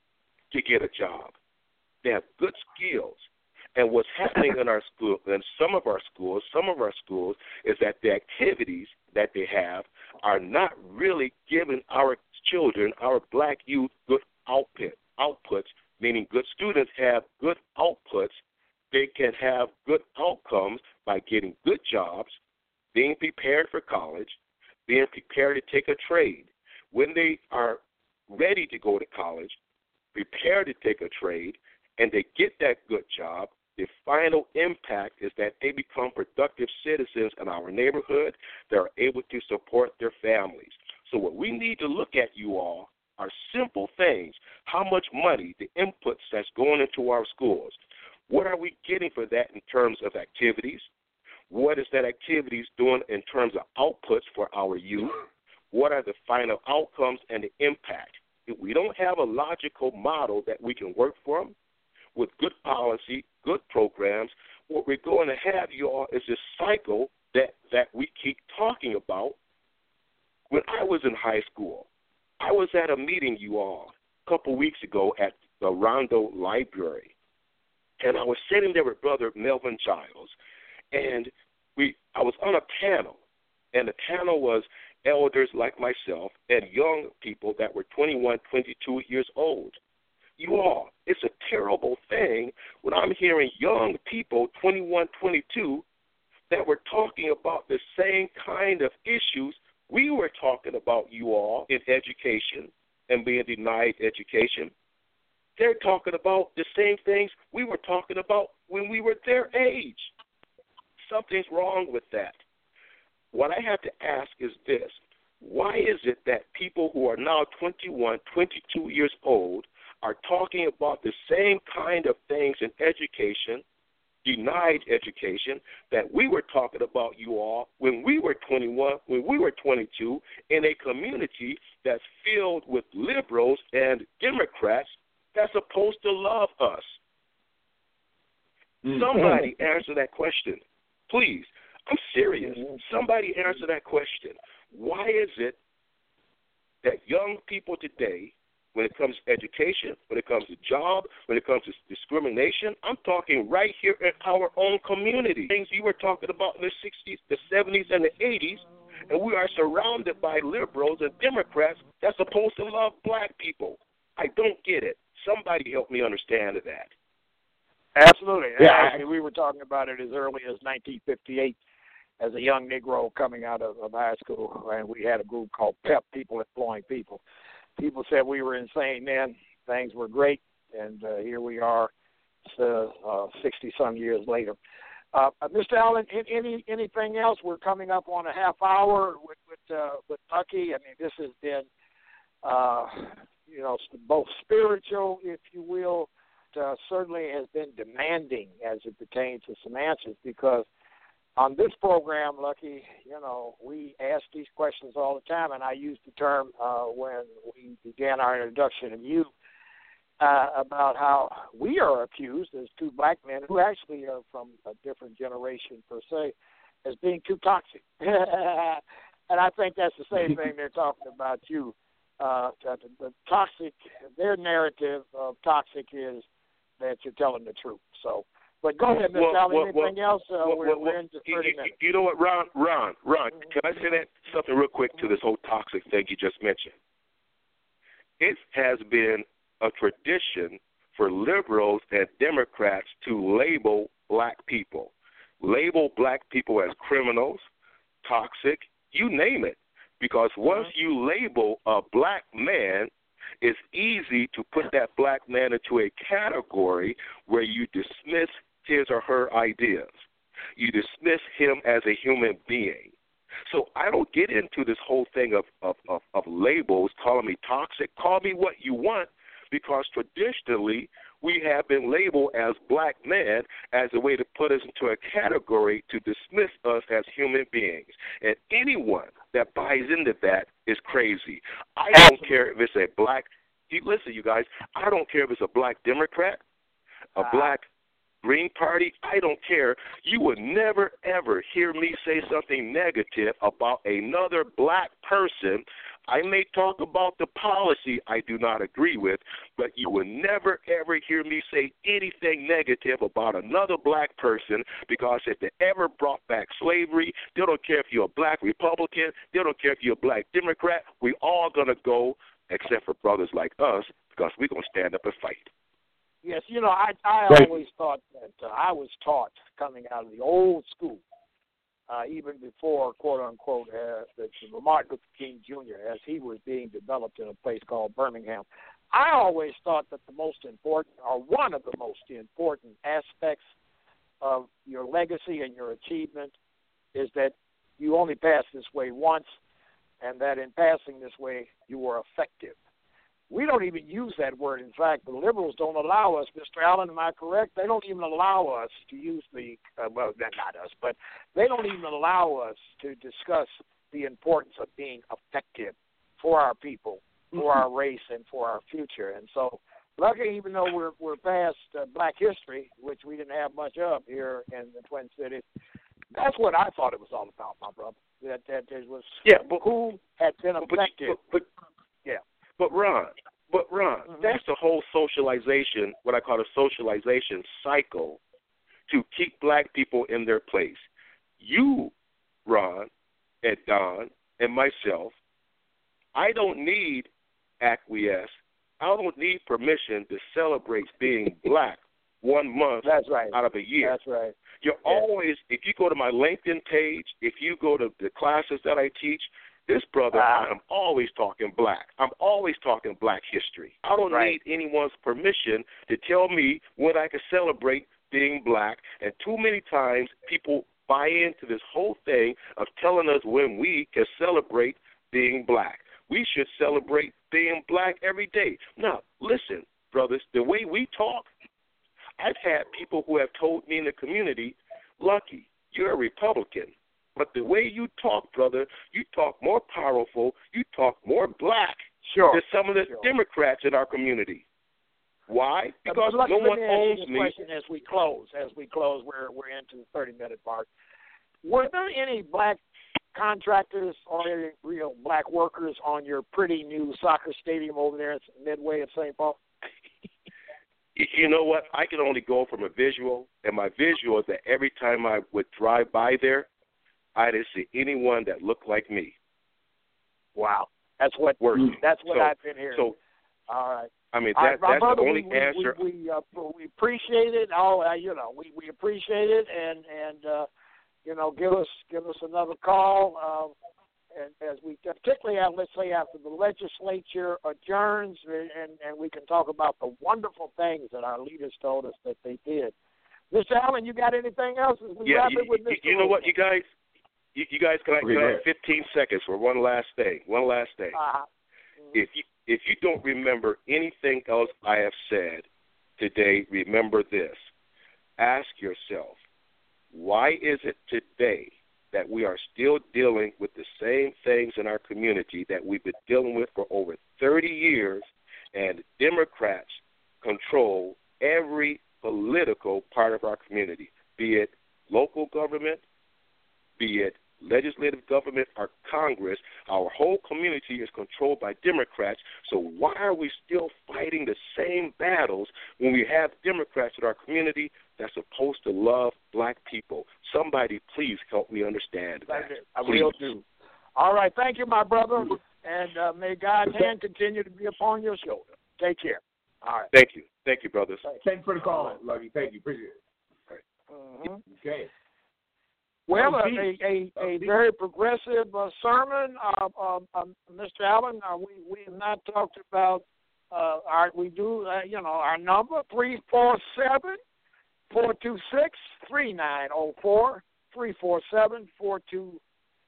[SPEAKER 5] to get a job. They have good skills. And what's happening in our school, in some of our schools, some of our schools, is that the activities that they have are not really giving our children, our black youth, good output, outputs, meaning good students have good outputs. They can have good outcomes by getting good jobs, being prepared for college, being prepared to take a trade. When they are ready to go to college, prepared to take a trade, and they get that good job, the final impact is that they become productive citizens in our neighborhood. They're able to support their families. So what we need to look at, you all, are simple things. How much money, the inputs that's going into our schools. What are we getting for that in terms of activities? What is that activities doing in terms of outputs for our youth? What are the final outcomes and the impact? If we don't have a logical model that we can work from, with good policy, good programs, what we're going to have, you all, is this cycle that, that we keep talking about. When I was in high school, I was at a meeting, you all, a couple weeks ago at the Rondo Library, and I was sitting there with Brother Melvin Giles, and we I was on a panel, and the panel was elders like myself and young people that were twenty-one, twenty-two years old. You all, it's a terrible thing when I'm hearing young people, twenty-one, twenty-two, that were talking about the same kind of issues we were talking about, you all, in education and being denied education. They're talking about the same things we were talking about when we were their age. Something's wrong with that. What I have to ask is this. Why is it that people who are now twenty-one, twenty-two years old are talking about the same kind of things in education, denied education, that we were talking about, you all, when we were twenty-one, when we were twenty-two, in a community that's filled with liberals and Democrats that's supposed to love us? Mm-hmm. Somebody answer that question. Please. I'm serious. Somebody answer that question. Why is it that young people today, when it comes to education, when it comes to job, when it comes to discrimination, I'm talking right here in our own community. Things you were talking about in the sixties, the seventies, and the eighties, and we are surrounded by liberals and Democrats that's supposed to love black people. I don't get it. Somebody help me understand that.
[SPEAKER 4] Absolutely.
[SPEAKER 3] Yeah,
[SPEAKER 4] Actually, we were talking about it as early as nineteen fifty-eight as a young Negro coming out of, of high school, and we had a group called PEP, People Employing People. People said we were insane then. Things were great, and uh, here we are sixty-some uh, years later. Uh, Mister Allen, any anything else? We're coming up on a half hour with with, uh, with Lucky. I mean, this has been, uh, you know, both spiritual, if you will, uh, certainly has been demanding as it pertains to some answers, because on this program, Lucky, you know, we ask these questions all the time, and I used the term uh, when we began our introduction of you uh, about how we are accused as two black men who actually are from a different generation per se as being too toxic. And I think that's the same thing they're talking about you. Uh, the, the toxic, their narrative of toxic is that you're telling the truth. So, but go ahead, Mister
[SPEAKER 5] Well,
[SPEAKER 4] Allen.
[SPEAKER 5] well,
[SPEAKER 4] Anything
[SPEAKER 5] well,
[SPEAKER 4] else? Uh,
[SPEAKER 5] well,
[SPEAKER 4] we're,
[SPEAKER 5] well,
[SPEAKER 4] we're into thirty
[SPEAKER 5] you,
[SPEAKER 4] minutes.
[SPEAKER 5] You know what, Ron? Ron, Ron, can I say that something real quick to this whole toxic thing you just mentioned? It has been a tradition for liberals and Democrats to label black people, label black people as criminals, toxic, you name it. Because once you label a black man, it's easy to put that black man into a category where you dismiss his or her ideas. You dismiss him as a human being. So I don't get into this whole thing of, of, of, of labels, calling me toxic. Call me what you want, because traditionally we have been labeled as black men as a way to put us into a category to dismiss us as human beings. And anyone that buys into that is crazy. I don't care if it's a black, you listen, you guys, I don't care if it's a black Democrat, a black Green Party, I don't care. You would never, ever hear me say something negative about another black person. I may talk about the policy I do not agree with, but you will never, ever hear me say anything negative about another black person, because if they ever brought back slavery, they don't care if you're a black Republican, they don't care if you're a black Democrat, we all going to go, except for brothers like us, because we're going to stand up and fight.
[SPEAKER 4] Yes, you know, I I
[SPEAKER 3] Right.
[SPEAKER 4] always thought that uh, I was taught coming out of the old school, uh, even before, quote unquote, uh, the, the Martin Luther King Junior, as he was being developed in a place called Birmingham. I always thought that the most important, or one of the most important aspects of your legacy and your achievement is that you only pass this way once, and that in passing this way, you were effective. We don't even use that word. In fact, the liberals don't allow us, Mister Allen, am I correct? They don't even allow us to use the, uh, well, not us, but they don't even allow us to discuss the importance of being effective for our people, for our race, and for our future. And so, lucky, even though we're we're past uh, black history, which we didn't have much of here in the Twin Cities, that's what I thought it was all about, my brother. That that it was
[SPEAKER 5] yeah, but,
[SPEAKER 4] who had been effective.
[SPEAKER 5] But, but, but,
[SPEAKER 4] yeah.
[SPEAKER 5] But Ron, but Ron,
[SPEAKER 4] mm-hmm.
[SPEAKER 5] that's the whole socialization, what I call a socialization cycle, to keep black people in their place. You, Ron, and Don, and myself, I don't need acquiesce. I don't need permission to celebrate being black one month
[SPEAKER 4] That's right.
[SPEAKER 5] out of a year.
[SPEAKER 4] That's right.
[SPEAKER 5] You're
[SPEAKER 4] yeah.
[SPEAKER 5] always, if you go to my LinkedIn page, if you go to the classes that I teach, this brother,
[SPEAKER 4] uh,
[SPEAKER 5] I'm always talking black. I'm always talking black history. I don't
[SPEAKER 4] right.
[SPEAKER 5] need anyone's permission to tell me when I can celebrate being black. And too many times people buy into this whole thing of telling us when we can celebrate being black. We should celebrate being black every day. Now, listen, brothers, the way we talk, I've had people who have told me in the community, Lucky, you're a Republican. But the way you talk, brother, you talk more powerful, you talk more black
[SPEAKER 4] sure.
[SPEAKER 5] than some of the
[SPEAKER 4] sure.
[SPEAKER 5] Democrats in our community. Why? Because
[SPEAKER 4] uh,
[SPEAKER 5] no one owns
[SPEAKER 4] me.
[SPEAKER 5] me.
[SPEAKER 4] Question as we close, as we close, we're we're into the thirty-minute mark. Were there any black contractors or any real black workers on your pretty new soccer stadium over there at Midway of Saint Paul?
[SPEAKER 5] You know what? I can only go from a visual, and my visual is that every time I would drive by there, I didn't see anyone that looked like me.
[SPEAKER 4] Wow, that's what
[SPEAKER 5] Working.
[SPEAKER 4] that's what
[SPEAKER 5] so,
[SPEAKER 4] I've been hearing.
[SPEAKER 5] So,
[SPEAKER 4] all right,
[SPEAKER 5] I mean,
[SPEAKER 4] All
[SPEAKER 5] that,
[SPEAKER 4] right, my
[SPEAKER 5] that's
[SPEAKER 4] brother,
[SPEAKER 5] the only
[SPEAKER 4] we, we,
[SPEAKER 5] answer.
[SPEAKER 4] We we, uh, we appreciate it. Oh, uh, you know, we, we appreciate it, and and uh, you know, give us give us another call. Um, and as we particularly, uh, let's say after the legislature adjourns, and and we can talk about the wonderful things that our leaders told us that they did. Mister Allen, you got anything else? As we
[SPEAKER 5] Yeah,
[SPEAKER 4] wrap
[SPEAKER 5] you,
[SPEAKER 4] it with
[SPEAKER 5] you,
[SPEAKER 4] Mister
[SPEAKER 5] you know what, you guys, you, you guys, can I,
[SPEAKER 3] Okay,
[SPEAKER 5] can I
[SPEAKER 3] go
[SPEAKER 5] have fifteen seconds for one last thing? One last thing.
[SPEAKER 4] Uh-huh.
[SPEAKER 5] If you if you don't remember anything else I have said today, remember this. Ask yourself, why is it today that we are still dealing with the same things in our community that we've been dealing with for over thirty years, and Democrats control every political part of our community, be it local government, be it legislative government or Congress. Our whole community is controlled by Democrats, so why are we still fighting the same battles when we have Democrats in our community that's supposed to love black people? Somebody please help me understand that.
[SPEAKER 4] I
[SPEAKER 5] Please.
[SPEAKER 4] will do. All right, thank you, my brother, and uh, may God's hand continue to be upon your shoulder. Take care. All right.
[SPEAKER 5] Thank you. Thank you, brothers.
[SPEAKER 3] Thanks for the call, Lucky. Thank you. Appreciate it.
[SPEAKER 4] Mhm.
[SPEAKER 3] Okay.
[SPEAKER 4] Well,
[SPEAKER 3] Oh,
[SPEAKER 4] a,
[SPEAKER 3] geez.
[SPEAKER 4] a, a,
[SPEAKER 3] Oh,
[SPEAKER 4] a
[SPEAKER 3] geez.
[SPEAKER 4] very progressive uh, sermon, uh, uh, uh, Mister Allen. Uh, we we have not talked about uh, our we do uh, you know our number three four seven four two six three nine zero four three four seven four two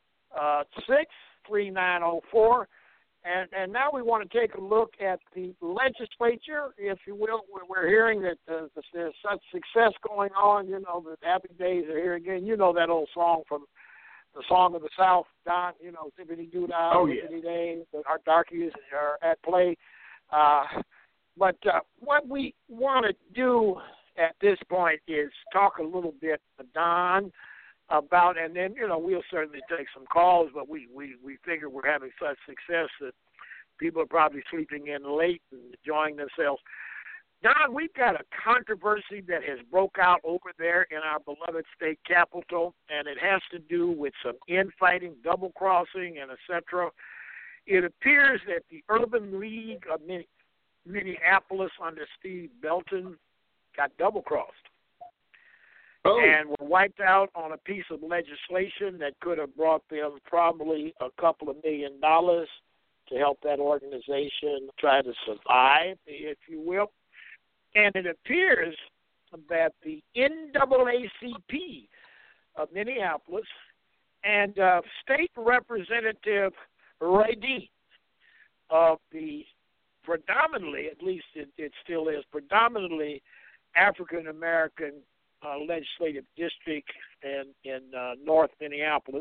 [SPEAKER 4] six three nine zero four. And, and now we want to take a look at the legislature, if you will. We're, we're hearing that uh, there's such success going on, you know, that happy days are here again. You know that old song from the Song of the South, Don, you know, Zippity Doo Dah,
[SPEAKER 3] Oh, yeah.
[SPEAKER 4] Zippity Day, our darkies are at play. Uh, but uh, what we want to do at this point is talk a little bit, Don, about, and then, you know, we'll certainly take some calls, but we, we, we figure we're having such success that people are probably sleeping in late and enjoying themselves. Don, we've got a controversy that has broke out over there in our beloved state capital, and it has to do with some infighting, double-crossing, and et cetera. It appears that the Urban League of Minneapolis under Steve Belton got double-crossed.
[SPEAKER 3] Oh.
[SPEAKER 4] And were wiped out on a piece of legislation that could have brought them probably a couple of million dollars to help that organization try to survive, if you will. And it appears that the N double A C P of Minneapolis and uh, State Representative Ray Dean of the predominantly, at least it, it still is, predominantly African-American Uh, legislative district in, in uh, North Minneapolis.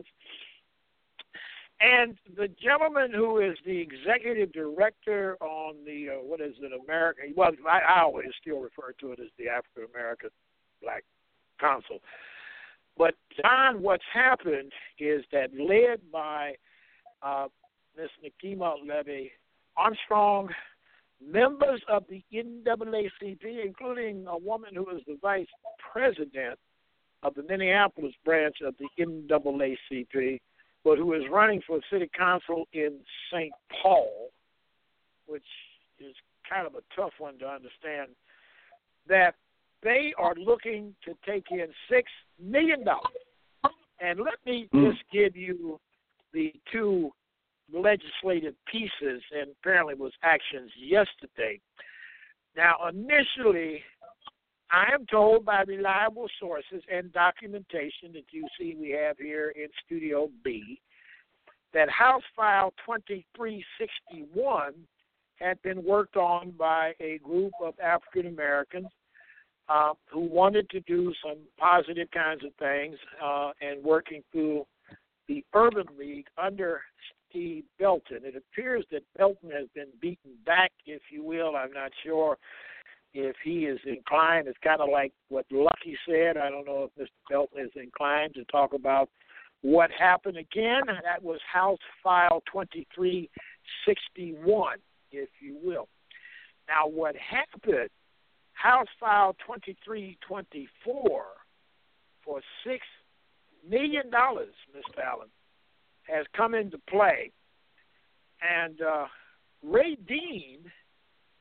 [SPEAKER 4] And the gentleman who is the executive director on the, uh, what is it, American, well, I, I always still refer to it as the African American Black Council. But, Don, what's happened is that led by uh, Miss Nikema Levy Armstrong, members of the N double A C P, including a woman who is the vice president of the Minneapolis branch of the N double A C P, but who is running for city council in Saint Paul, which is kind of a tough one to understand, that they are looking to take in six million dollars. And let me
[SPEAKER 3] Mm.
[SPEAKER 4] just give you the two legislative pieces, and apparently was actions yesterday. Now, initially, I am told by reliable sources and documentation that you see we have here in Studio B that House File twenty-three sixty-one had been worked on by a group of African Americans uh, who wanted to do some positive kinds of things uh, and working through the Urban League under Steve Belton. It appears that Belton has been beaten back, if you will. I'm not sure if he is inclined. It's kind of like what Lucky said. I don't know if Mister Belton is inclined to talk about what happened again. That was House File twenty-three sixty-one, if you will. Now, what happened, House File twenty-three twenty-four for six million dollars, Mister Allen, has come into play. And uh, Ray Dean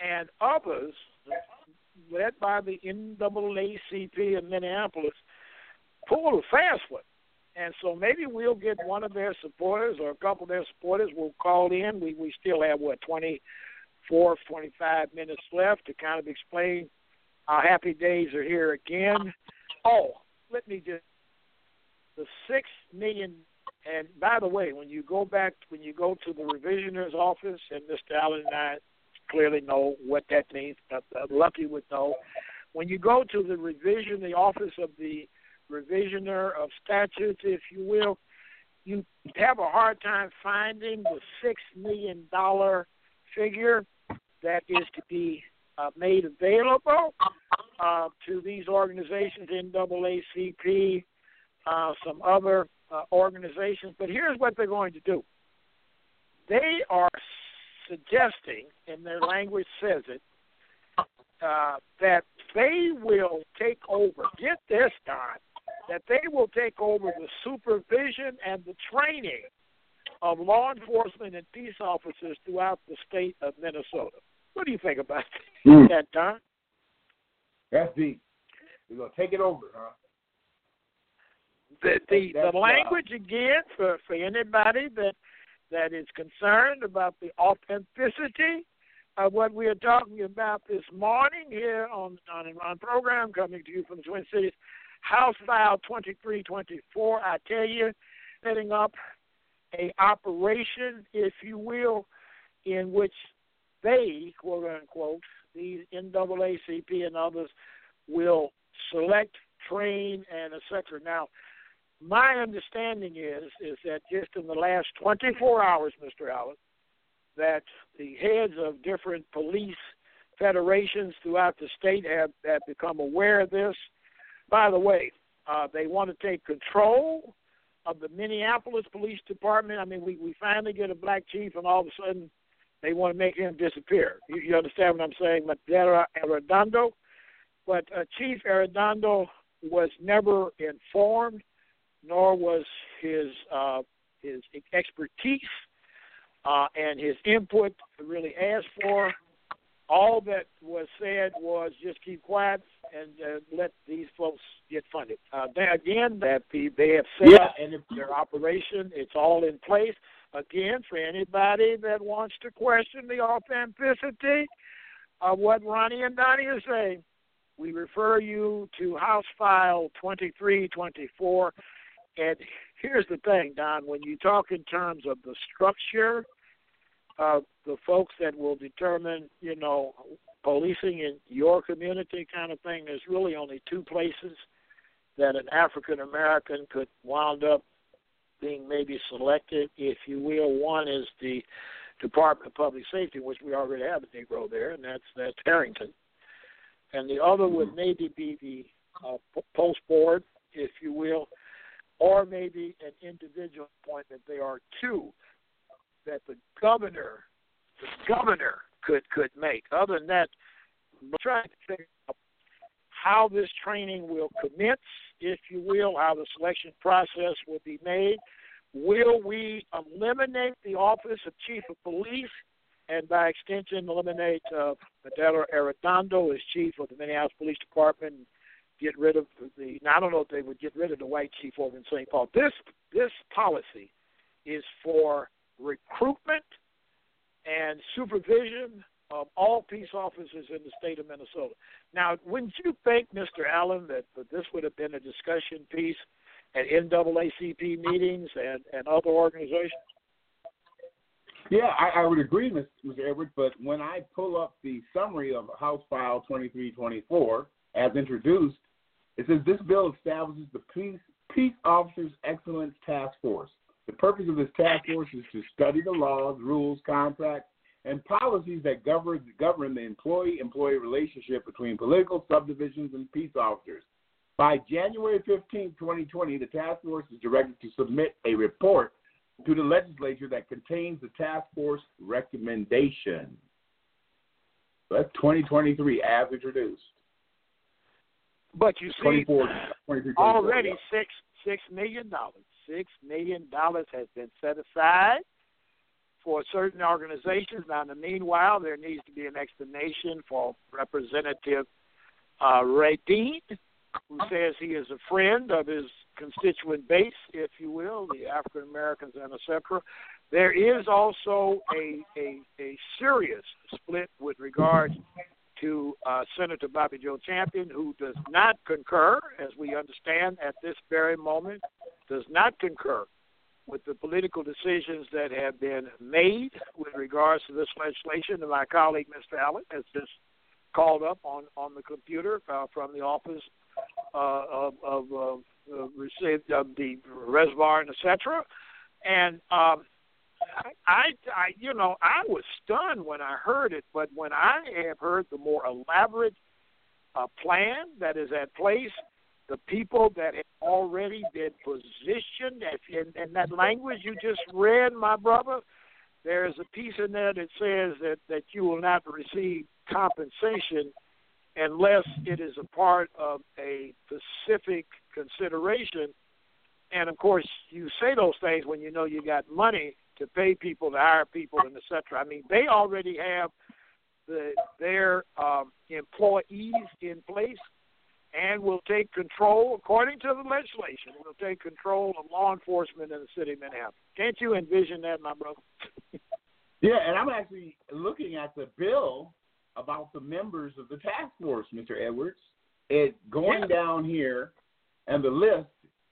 [SPEAKER 4] and others, led by the N double A C P in Minneapolis, pulled a fast one. And so maybe we'll get one of their supporters or a couple of their supporters will call in. We we still have, what, twenty-four, twenty-five minutes left to kind of explain our happy days are here again. Oh, let me just, the six million, and by the way, when you go back, when you go to the revisioner's office, and Mister Allen and I clearly know what that means, but uh, Lucky would know, when you go to the revision, the office of the revisioner of statutes, if you will, you have a hard time finding the six million dollars figure that is to be uh, made available uh, to these organizations, N double A C P, uh, some other uh, organizations. But here's what they're going to do. They are suggesting, and their language says it, uh, that they will take over, get this, Don, that they will take over the supervision and the training of law enforcement and peace officers throughout the state of Minnesota. What do you think about
[SPEAKER 3] Mm.
[SPEAKER 4] that, Don?
[SPEAKER 3] That's deep. We're going to take it over, huh?
[SPEAKER 4] The the,
[SPEAKER 3] That's,
[SPEAKER 4] the language, again, for, for anybody that that is concerned about the authenticity of what we are talking about this morning here on, on, on program coming to you from the Twin Cities, House File twenty-three twenty-four, I tell you, setting up a operation, if you will, in which they, quote unquote, these N double A C P and others will select, train, and et cetera. Now, my understanding is is that just in the last twenty-four hours, Mister Allen, that the heads of different police federations throughout the state have, have become aware of this. By the way, uh, they want to take control of the Minneapolis Police Department. I mean, we, we finally get a black chief, and all of a sudden they want to make him disappear. You, you understand what I'm saying? Madera Arredondo. But uh, Chief Arredondo was never informed, nor was his uh, his expertise uh, and his input really asked for. All that was said was just keep quiet and uh, let these folks get funded. Uh, they, again, that the, they have set
[SPEAKER 3] Yeah,
[SPEAKER 4] up
[SPEAKER 3] and if,
[SPEAKER 4] their operation. It's all in place. Again, for anybody that wants to question the authenticity of what Ronnie and Donnie are saying, we refer you to House File twenty-three twenty-four. And here's the thing, Don, when you talk in terms of the structure of the folks that will determine, you know, policing in your community kind of thing, there's really only two places that an African-American could wound up being maybe selected, if you will. One is the Department of Public Safety, which we already have a Negro there, and that's, that's Harrington. And the other would maybe be the uh, post board, if you will, or maybe an individual appointment. There are two that the governor, the governor could could make. Other than that, we're trying to figure out how this training will commence, if you will, how the selection process will be made. Will we eliminate the office of chief of police and by extension eliminate uh, Madera Arredondo as chief of the Minneapolis Police Department and get rid of the, now I don't know if they would get rid of the white chief over in Saint Paul. This this policy is for recruitment and supervision of all peace officers in the state of Minnesota. Now, wouldn't you think, Mister Allen, that, that this would have been a discussion piece at N double A C P meetings and, and other organizations?
[SPEAKER 3] Yeah, I, I would agree, Mister Edwards, but when I pull up the summary of House File twenty-three twenty-four, as introduced, it says this bill establishes the Peace, Peace Officers Excellence Task Force. The purpose of this task force is to study the laws, rules, contracts, and policies that govern, govern the employee-employee relationship between political subdivisions and peace officers. By January fifteenth, twenty twenty, the task force is directed to submit a report to the legislature that contains the task force recommendation. So that's twenty twenty-three as introduced.
[SPEAKER 4] But you see, already
[SPEAKER 3] yeah.
[SPEAKER 4] six six million dollars, six million dollars has been set aside for certain organizations. Now, in the meanwhile, there needs to be an explanation for Representative uh, Radin, who says he is a friend of his constituent base, if you will, the African Americans and et cetera. There is also a, a, a serious split with regard to uh, Senator Bobby Joe Champion, who does not concur, as we understand at this very moment, does not concur with the political decisions that have been made with regards to this legislation. And my colleague, Mister Allen, has just called up on, on the computer uh, from the office uh, of, of, uh, uh, received, of the reservoir and et cetera. And um, I, I, I, you know, I was stunned when I heard it, but when I have heard the more elaborate uh, plan that is at place, the people that have already been positioned, in, in that language you just read, my brother, there is a piece in there that says that, that you will not receive compensation unless it is a part of a specific consideration. And, of course, you say those things when you know you got money to pay people, to hire people, and et cetera. I mean, they already have the, their um, employees in place and will take control, according to the legislation, will take control of law enforcement in the city of Minneapolis. Can't you envision that, my brother?
[SPEAKER 3] Yeah, and I'm actually looking at the bill about the members of the task force, Mister Edwards. It going
[SPEAKER 4] yeah.
[SPEAKER 3] down here, and the list,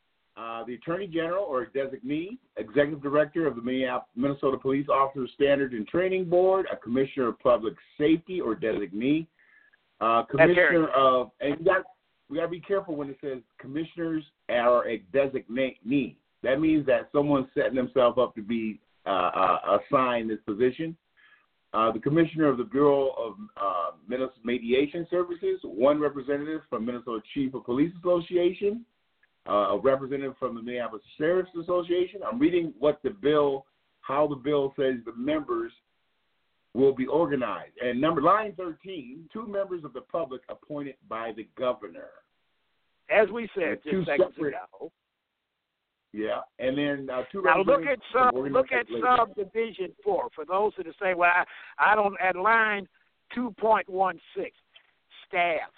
[SPEAKER 3] uh, the Attorney General or designee, Executive Director of the Minnesota Police Officers Standards and Training Board, a Commissioner of Public Safety or designee, uh, Commissioner of, and you got, we got to be careful when it says commissioners or a designee. That means that someone's setting themselves up to be uh, uh, assigned this position. Uh, the Commissioner of the Bureau of uh, Minnesota Mediation Services, one representative from Minnesota Chief of Police Association, uh, a representative from the Minneapolis Sheriff's Association. I'm reading what the bill, how the bill says the members will be organized. And number line thirteen, two members of the public appointed by the governor.
[SPEAKER 4] As we said just
[SPEAKER 3] two
[SPEAKER 4] seconds
[SPEAKER 3] separate,
[SPEAKER 4] ago.
[SPEAKER 3] Yeah, and then uh, two.
[SPEAKER 4] Now look at sub, look at subdivision four. For those that say, "Well, I, I don't," at line two point one six, staff.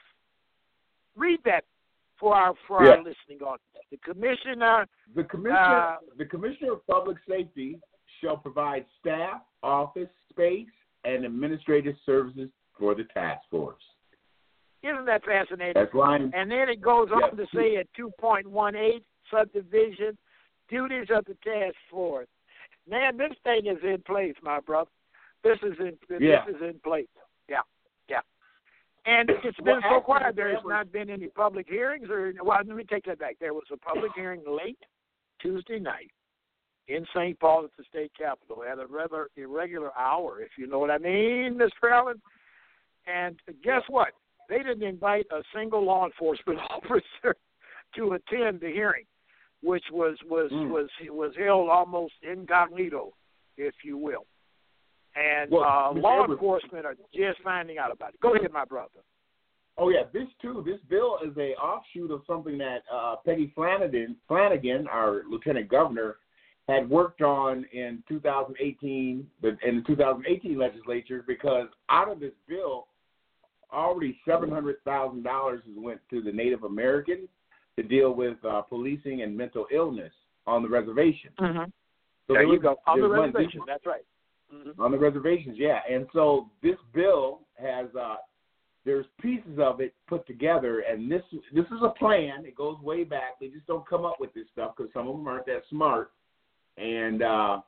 [SPEAKER 4] Read that for our for
[SPEAKER 3] yeah.
[SPEAKER 4] our listening audience. The commissioner.
[SPEAKER 3] The commissioner.
[SPEAKER 4] Uh,
[SPEAKER 3] the commissioner of public safety shall provide staff, office space, and administrative services for the task force.
[SPEAKER 4] Isn't that fascinating?
[SPEAKER 3] That's line.
[SPEAKER 4] And then it goes
[SPEAKER 3] yeah.
[SPEAKER 4] on to say at two point one eight, subdivision, duties of the task force. Man, this thing is in place, my brother. This is in this
[SPEAKER 3] yeah.
[SPEAKER 4] is in place. Yeah, yeah. And it's been
[SPEAKER 3] well,
[SPEAKER 4] so quiet. There has not been any public hearings, or well, let me take that back. There was a public hearing late Tuesday night in Saint Paul at the state capitol at a rather irregular hour, if you know what I mean, Mister Allen. And guess what? They didn't invite a single law enforcement officer to attend the hearing, which was was mm. was was held almost incognito, if you will. And
[SPEAKER 3] well,
[SPEAKER 4] uh, law
[SPEAKER 3] Edwards,
[SPEAKER 4] enforcement are just finding out about it. Go ahead, my brother.
[SPEAKER 3] Oh yeah, this too. This bill is a offshoot of something that uh, Peggy Flanagan, Flanagan, our lieutenant governor, had worked on in two thousand eighteen, in the two thousand eighteen legislature, because out of this bill, already seven hundred thousand dollars has went to the Native Americans to deal with uh, policing and mental illness on the reservation.
[SPEAKER 4] Mm-hmm.
[SPEAKER 3] So
[SPEAKER 4] there you
[SPEAKER 3] was,
[SPEAKER 4] go. On the reservation,
[SPEAKER 3] money.
[SPEAKER 4] That's right. Mm-hmm.
[SPEAKER 3] On the reservations, yeah. And so this bill has, uh, there's pieces of it put together, and this this is a plan. It goes way back. They just don't come up with this stuff because some of them aren't that smart. And uh,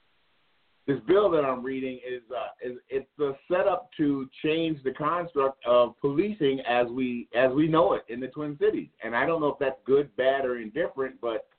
[SPEAKER 3] this bill that I'm reading is, uh, is it's the setup to change the construct of policing as we as we know it in the Twin Cities. And I don't know if that's good, bad, or indifferent, but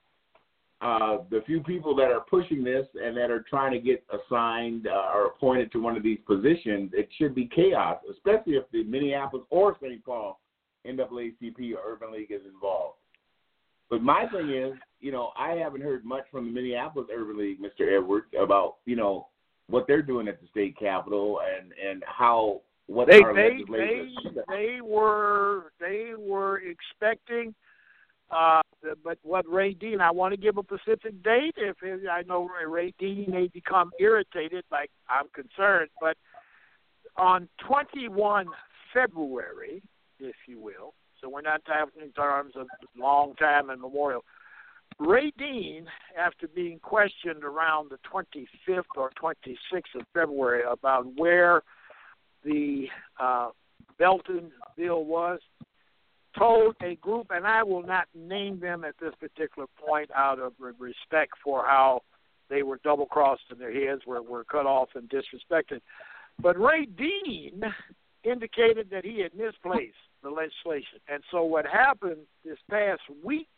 [SPEAKER 3] uh, the few people that are pushing this and that are trying to get assigned uh, or appointed to one of these positions, it should be chaos, especially if the Minneapolis or Saint Paul N double A C P or Urban League is involved. But my thing is, you know, I haven't heard much from the Minneapolis Urban League, Mister Edwards, about, you know, what they're doing at the state capitol and, and how what
[SPEAKER 4] they
[SPEAKER 3] our
[SPEAKER 4] they
[SPEAKER 3] legislators.
[SPEAKER 4] they they were they were expecting Uh, but what Ray Dean, I want to give a specific date. If it, I know Ray, Ray Dean may become irritated, like I'm concerned, but on twenty-first of February, if you will, so we're not talking in terms of long time and memorial, Ray Dean, after being questioned around the twenty-fifth or twenty-sixth of February about where the uh, Belton bill was, told a group, and I will not name them at this particular point out of respect for how they were double-crossed and their heads were, were cut off and disrespected. But Ray Dean indicated that he had misplaced the legislation. And so what happened this past week,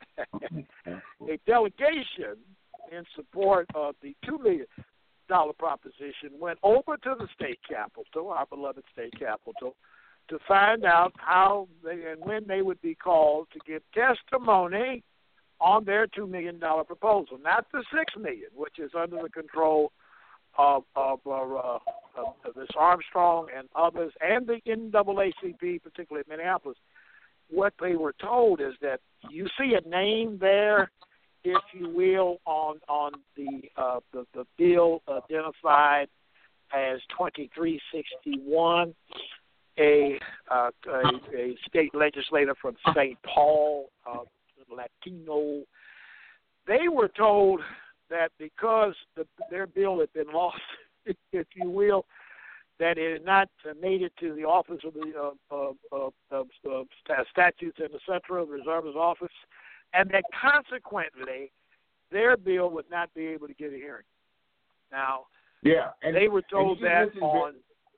[SPEAKER 4] a delegation in support of the two million dollars proposition went over to the state capitol, our beloved state capitol, to find out how they, and when they would be called to give testimony on their two million dollars proposal, not the six million dollars, which is under the control of, of, uh, of, of this Armstrong and others, and the N double A C P, particularly in Minneapolis. What they were told is that you see a name there, if you will, on on the uh, the, the bill identified as twenty-three sixty-one. A, uh, a a state legislator from Saint Paul, uh, Latino. They were told that because the, their bill had been lost, if you will, that it had not made it to the office of the uh, uh, uh, uh, uh, statutes and et cetera, the reserve's office, and that consequently their bill would not be able to get a hearing. Now,
[SPEAKER 3] yeah, and,
[SPEAKER 4] they were told that on.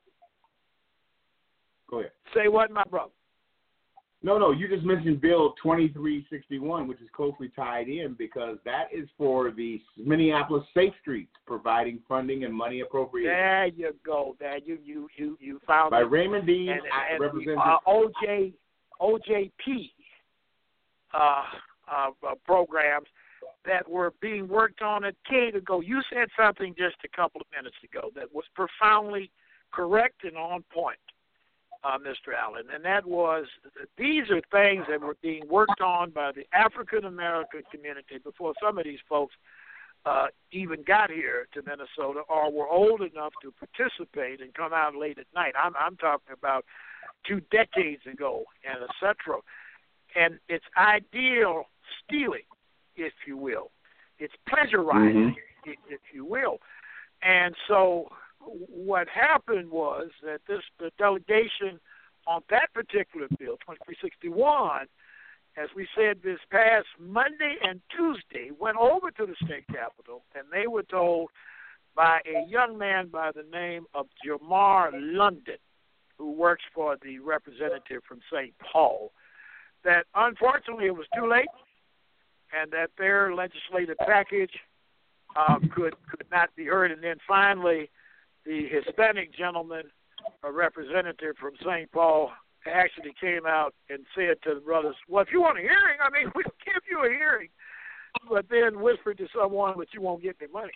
[SPEAKER 3] Go ahead.
[SPEAKER 4] Say what, my brother?
[SPEAKER 3] No, no, you just mentioned Bill twenty-three sixty-one, which is closely tied in because that is for the Minneapolis Safe Streets, providing funding and money appropriation.
[SPEAKER 4] There you go. There you you you, you found
[SPEAKER 3] by
[SPEAKER 4] it.
[SPEAKER 3] Raymond Dean,
[SPEAKER 4] and, and
[SPEAKER 3] Representative
[SPEAKER 4] uh, O J O J P uh, uh, programs that were being worked on a decade ago. You said something just a couple of minutes ago that was profoundly correct and on point. Uh, Mister Allen, and that was, these are things that were being worked on by the African-American community before some of these folks uh, even got here to Minnesota or were old enough to participate and come out late at night. I'm, I'm talking about two decades ago and et cetera. And it's ideal stealing, if you will. It's pleasurizing, mm-hmm. if, if you will. And so what happened was that this the delegation on that particular bill, twenty-three sixty-one, as we said this past Monday and Tuesday, went over to the state capitol, and they were told by a young man by the name of Jamar London, who works for the representative from Saint Paul, that unfortunately it was too late and that their legislative package uh, could could not be heard. And then finally, the Hispanic gentleman, a representative from Saint Paul, actually came out and said to the brothers, well, if you want a hearing, I mean, we'll give you a hearing. But then whispered to someone, but you won't get any money.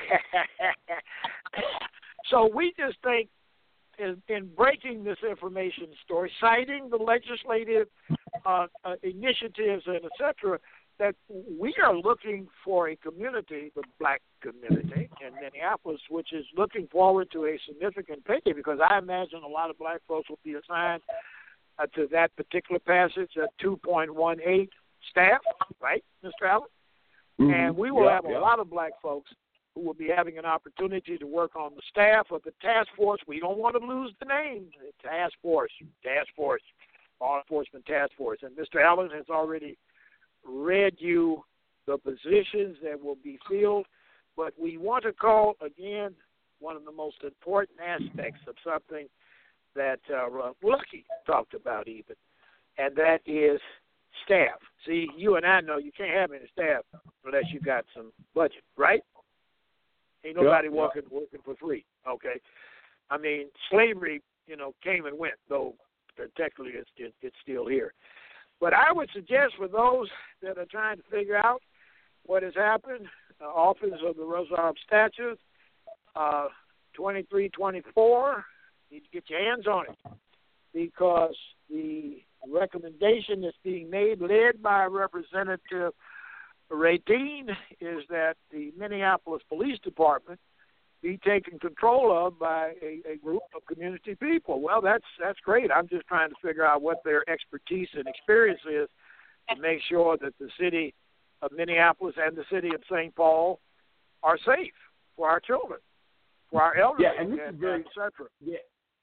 [SPEAKER 4] So we just think in, in breaking this information story, citing the legislative uh, uh, initiatives and et cetera, that we are looking for a community, the black community in Minneapolis, which is looking forward to a significant pay, because I imagine a lot of black folks will be assigned uh, to that particular passage at two point one eight staff, right, Mister Allen? Mm-hmm. And we will yeah, have a yeah. lot of black folks who will be having an opportunity to work on the staff of the task force. We don't want to lose the name, task force, task force, law enforcement task force. And Mister Allen has already read you the positions that will be filled, but we want to call, again, one of the most important aspects of something that uh, Lucky talked about even, and that is staff. See, you and I know you can't have any staff unless you got some budget, right? Ain't nobody yeah, working yeah. working for free, okay? I mean, slavery, you know, came and went, though technically it's, it, it's still here. But I would suggest for those that are trying to figure out what has happened, uh, Office of the Reserve Statutes, uh, twenty-three twenty-four, you need to get your hands on it, because the recommendation that's being made, led by Representative Ray Dean, is that the Minneapolis Police Department be taken control of by a, a group of community people. Well, that's that's great. I'm just trying to figure out what their expertise and experience is to make sure that the city of Minneapolis and the city of Saint Paul are safe for our children, for our elderly,
[SPEAKER 3] yeah, and this
[SPEAKER 4] and,
[SPEAKER 3] is very,
[SPEAKER 4] et cetera.
[SPEAKER 3] Yeah,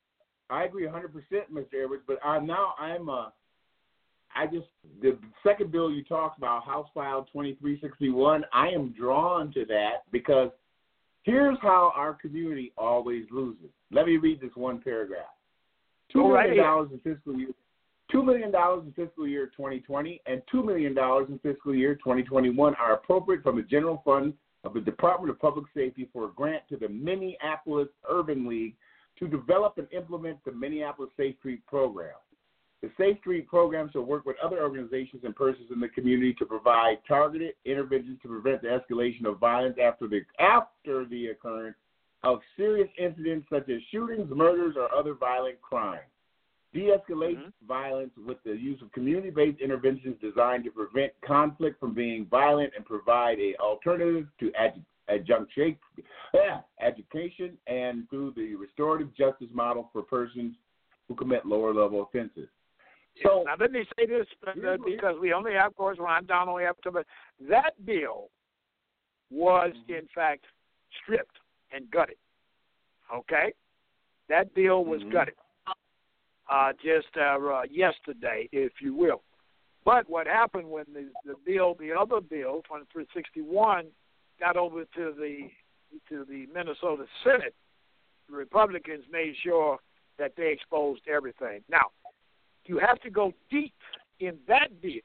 [SPEAKER 3] I agree one hundred percent, Mister Edwards, but I'm now I'm uh, I just, the second bill you talked about, House File twenty-three sixty-one, I am drawn to that because here's how our community always loses. Let me read this one paragraph. Two million dollars in fiscal year, two million dollars in fiscal year twenty twenty and two million dollars in fiscal year twenty twenty-one are appropriate from the general fund of the Department of Public Safety for a grant to the Minneapolis Urban League to develop and implement the Minneapolis Safe Street Program. The Safe Street Program shall work with other organizations and persons in the community to provide targeted interventions to prevent the escalation of violence after the after the occurrence of serious incidents such as shootings, murders, or other violent crimes. De-escalate mm-hmm. violence with the use of community-based interventions designed to prevent conflict from being violent and provide an alternative to adu- adjunction, yeah, education and through the restorative justice model for persons who commit lower-level offenses. So
[SPEAKER 4] now let me say this uh, because we only have, of course, Ron Down only have to, but that bill was in fact stripped and gutted. Okay, that bill was mm-hmm. gutted uh, just uh, uh, yesterday, if you will. But what happened when the, the bill, the other bill, twenty-three sixty-one, got over to the to the Minnesota Senate, the Republicans made sure that they exposed everything. Now, you have to go deep in that bill.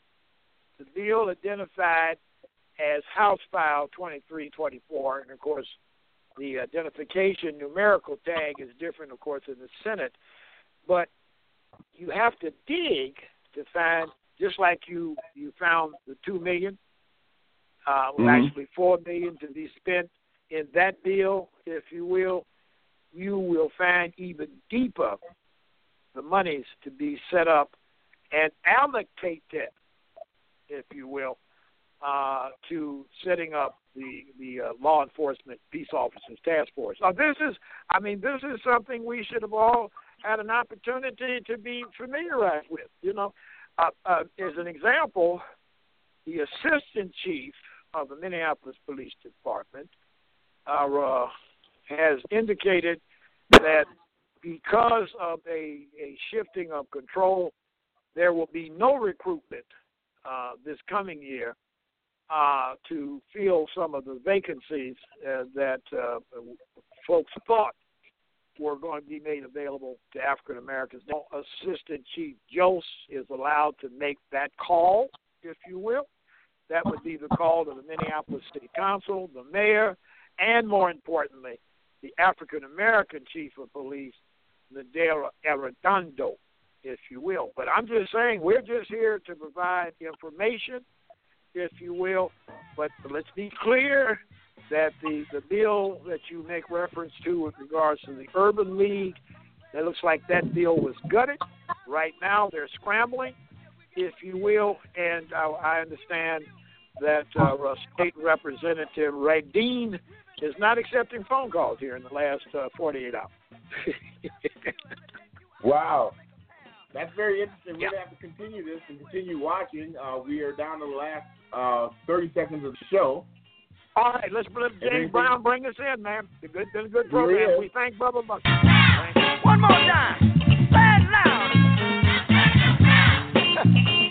[SPEAKER 4] The bill identified as House File twenty-three twenty-four, and of course, the identification numerical tag is different, of course, in the Senate. But you have to dig to find, just like you, you found the two million dollars, uh, well, mm-hmm. actually four million dollars to be spent in that bill, if you will, you will find even deeper the monies to be set up and allocate that, if you will, uh, to setting up the the uh, law enforcement peace officers task force. Now, this is, I mean, this is something we should have all had an opportunity to be familiarized with. You know, uh, uh, as an example, the assistant chief of the Minneapolis Police Department uh, uh, has indicated that because of a, a shifting of control, there will be no recruitment uh, this coming year uh, to fill some of the vacancies uh, that uh, folks thought were going to be made available to African Americans. Now, Assistant Chief Jose is allowed to make that call, if you will. That would be the call to the Minneapolis City Council, the mayor, and more importantly, the African American Chief of Police, Nadera Arredondo, if you will. But I'm just saying, we're just here to provide information, if you will. But let's be clear that the, the bill that you make reference to with regards to the Urban League, it looks like that bill was gutted. Right now they're scrambling, if you will, and I, I understand that uh, State Representative Ray Dean is not accepting phone calls here in the last uh, forty-eight hours.
[SPEAKER 3] Wow. That's very interesting. We're
[SPEAKER 4] Yeah.
[SPEAKER 3] going to have to continue this and continue watching. Uh, we are down to the last uh, thirty seconds of the show.
[SPEAKER 4] All right, let's let James
[SPEAKER 3] Anything?
[SPEAKER 4] Brown bring us in, man. It's a good, it's a good program.
[SPEAKER 3] is.
[SPEAKER 4] We thank Bubba Buck.
[SPEAKER 6] One more time. Bad loud.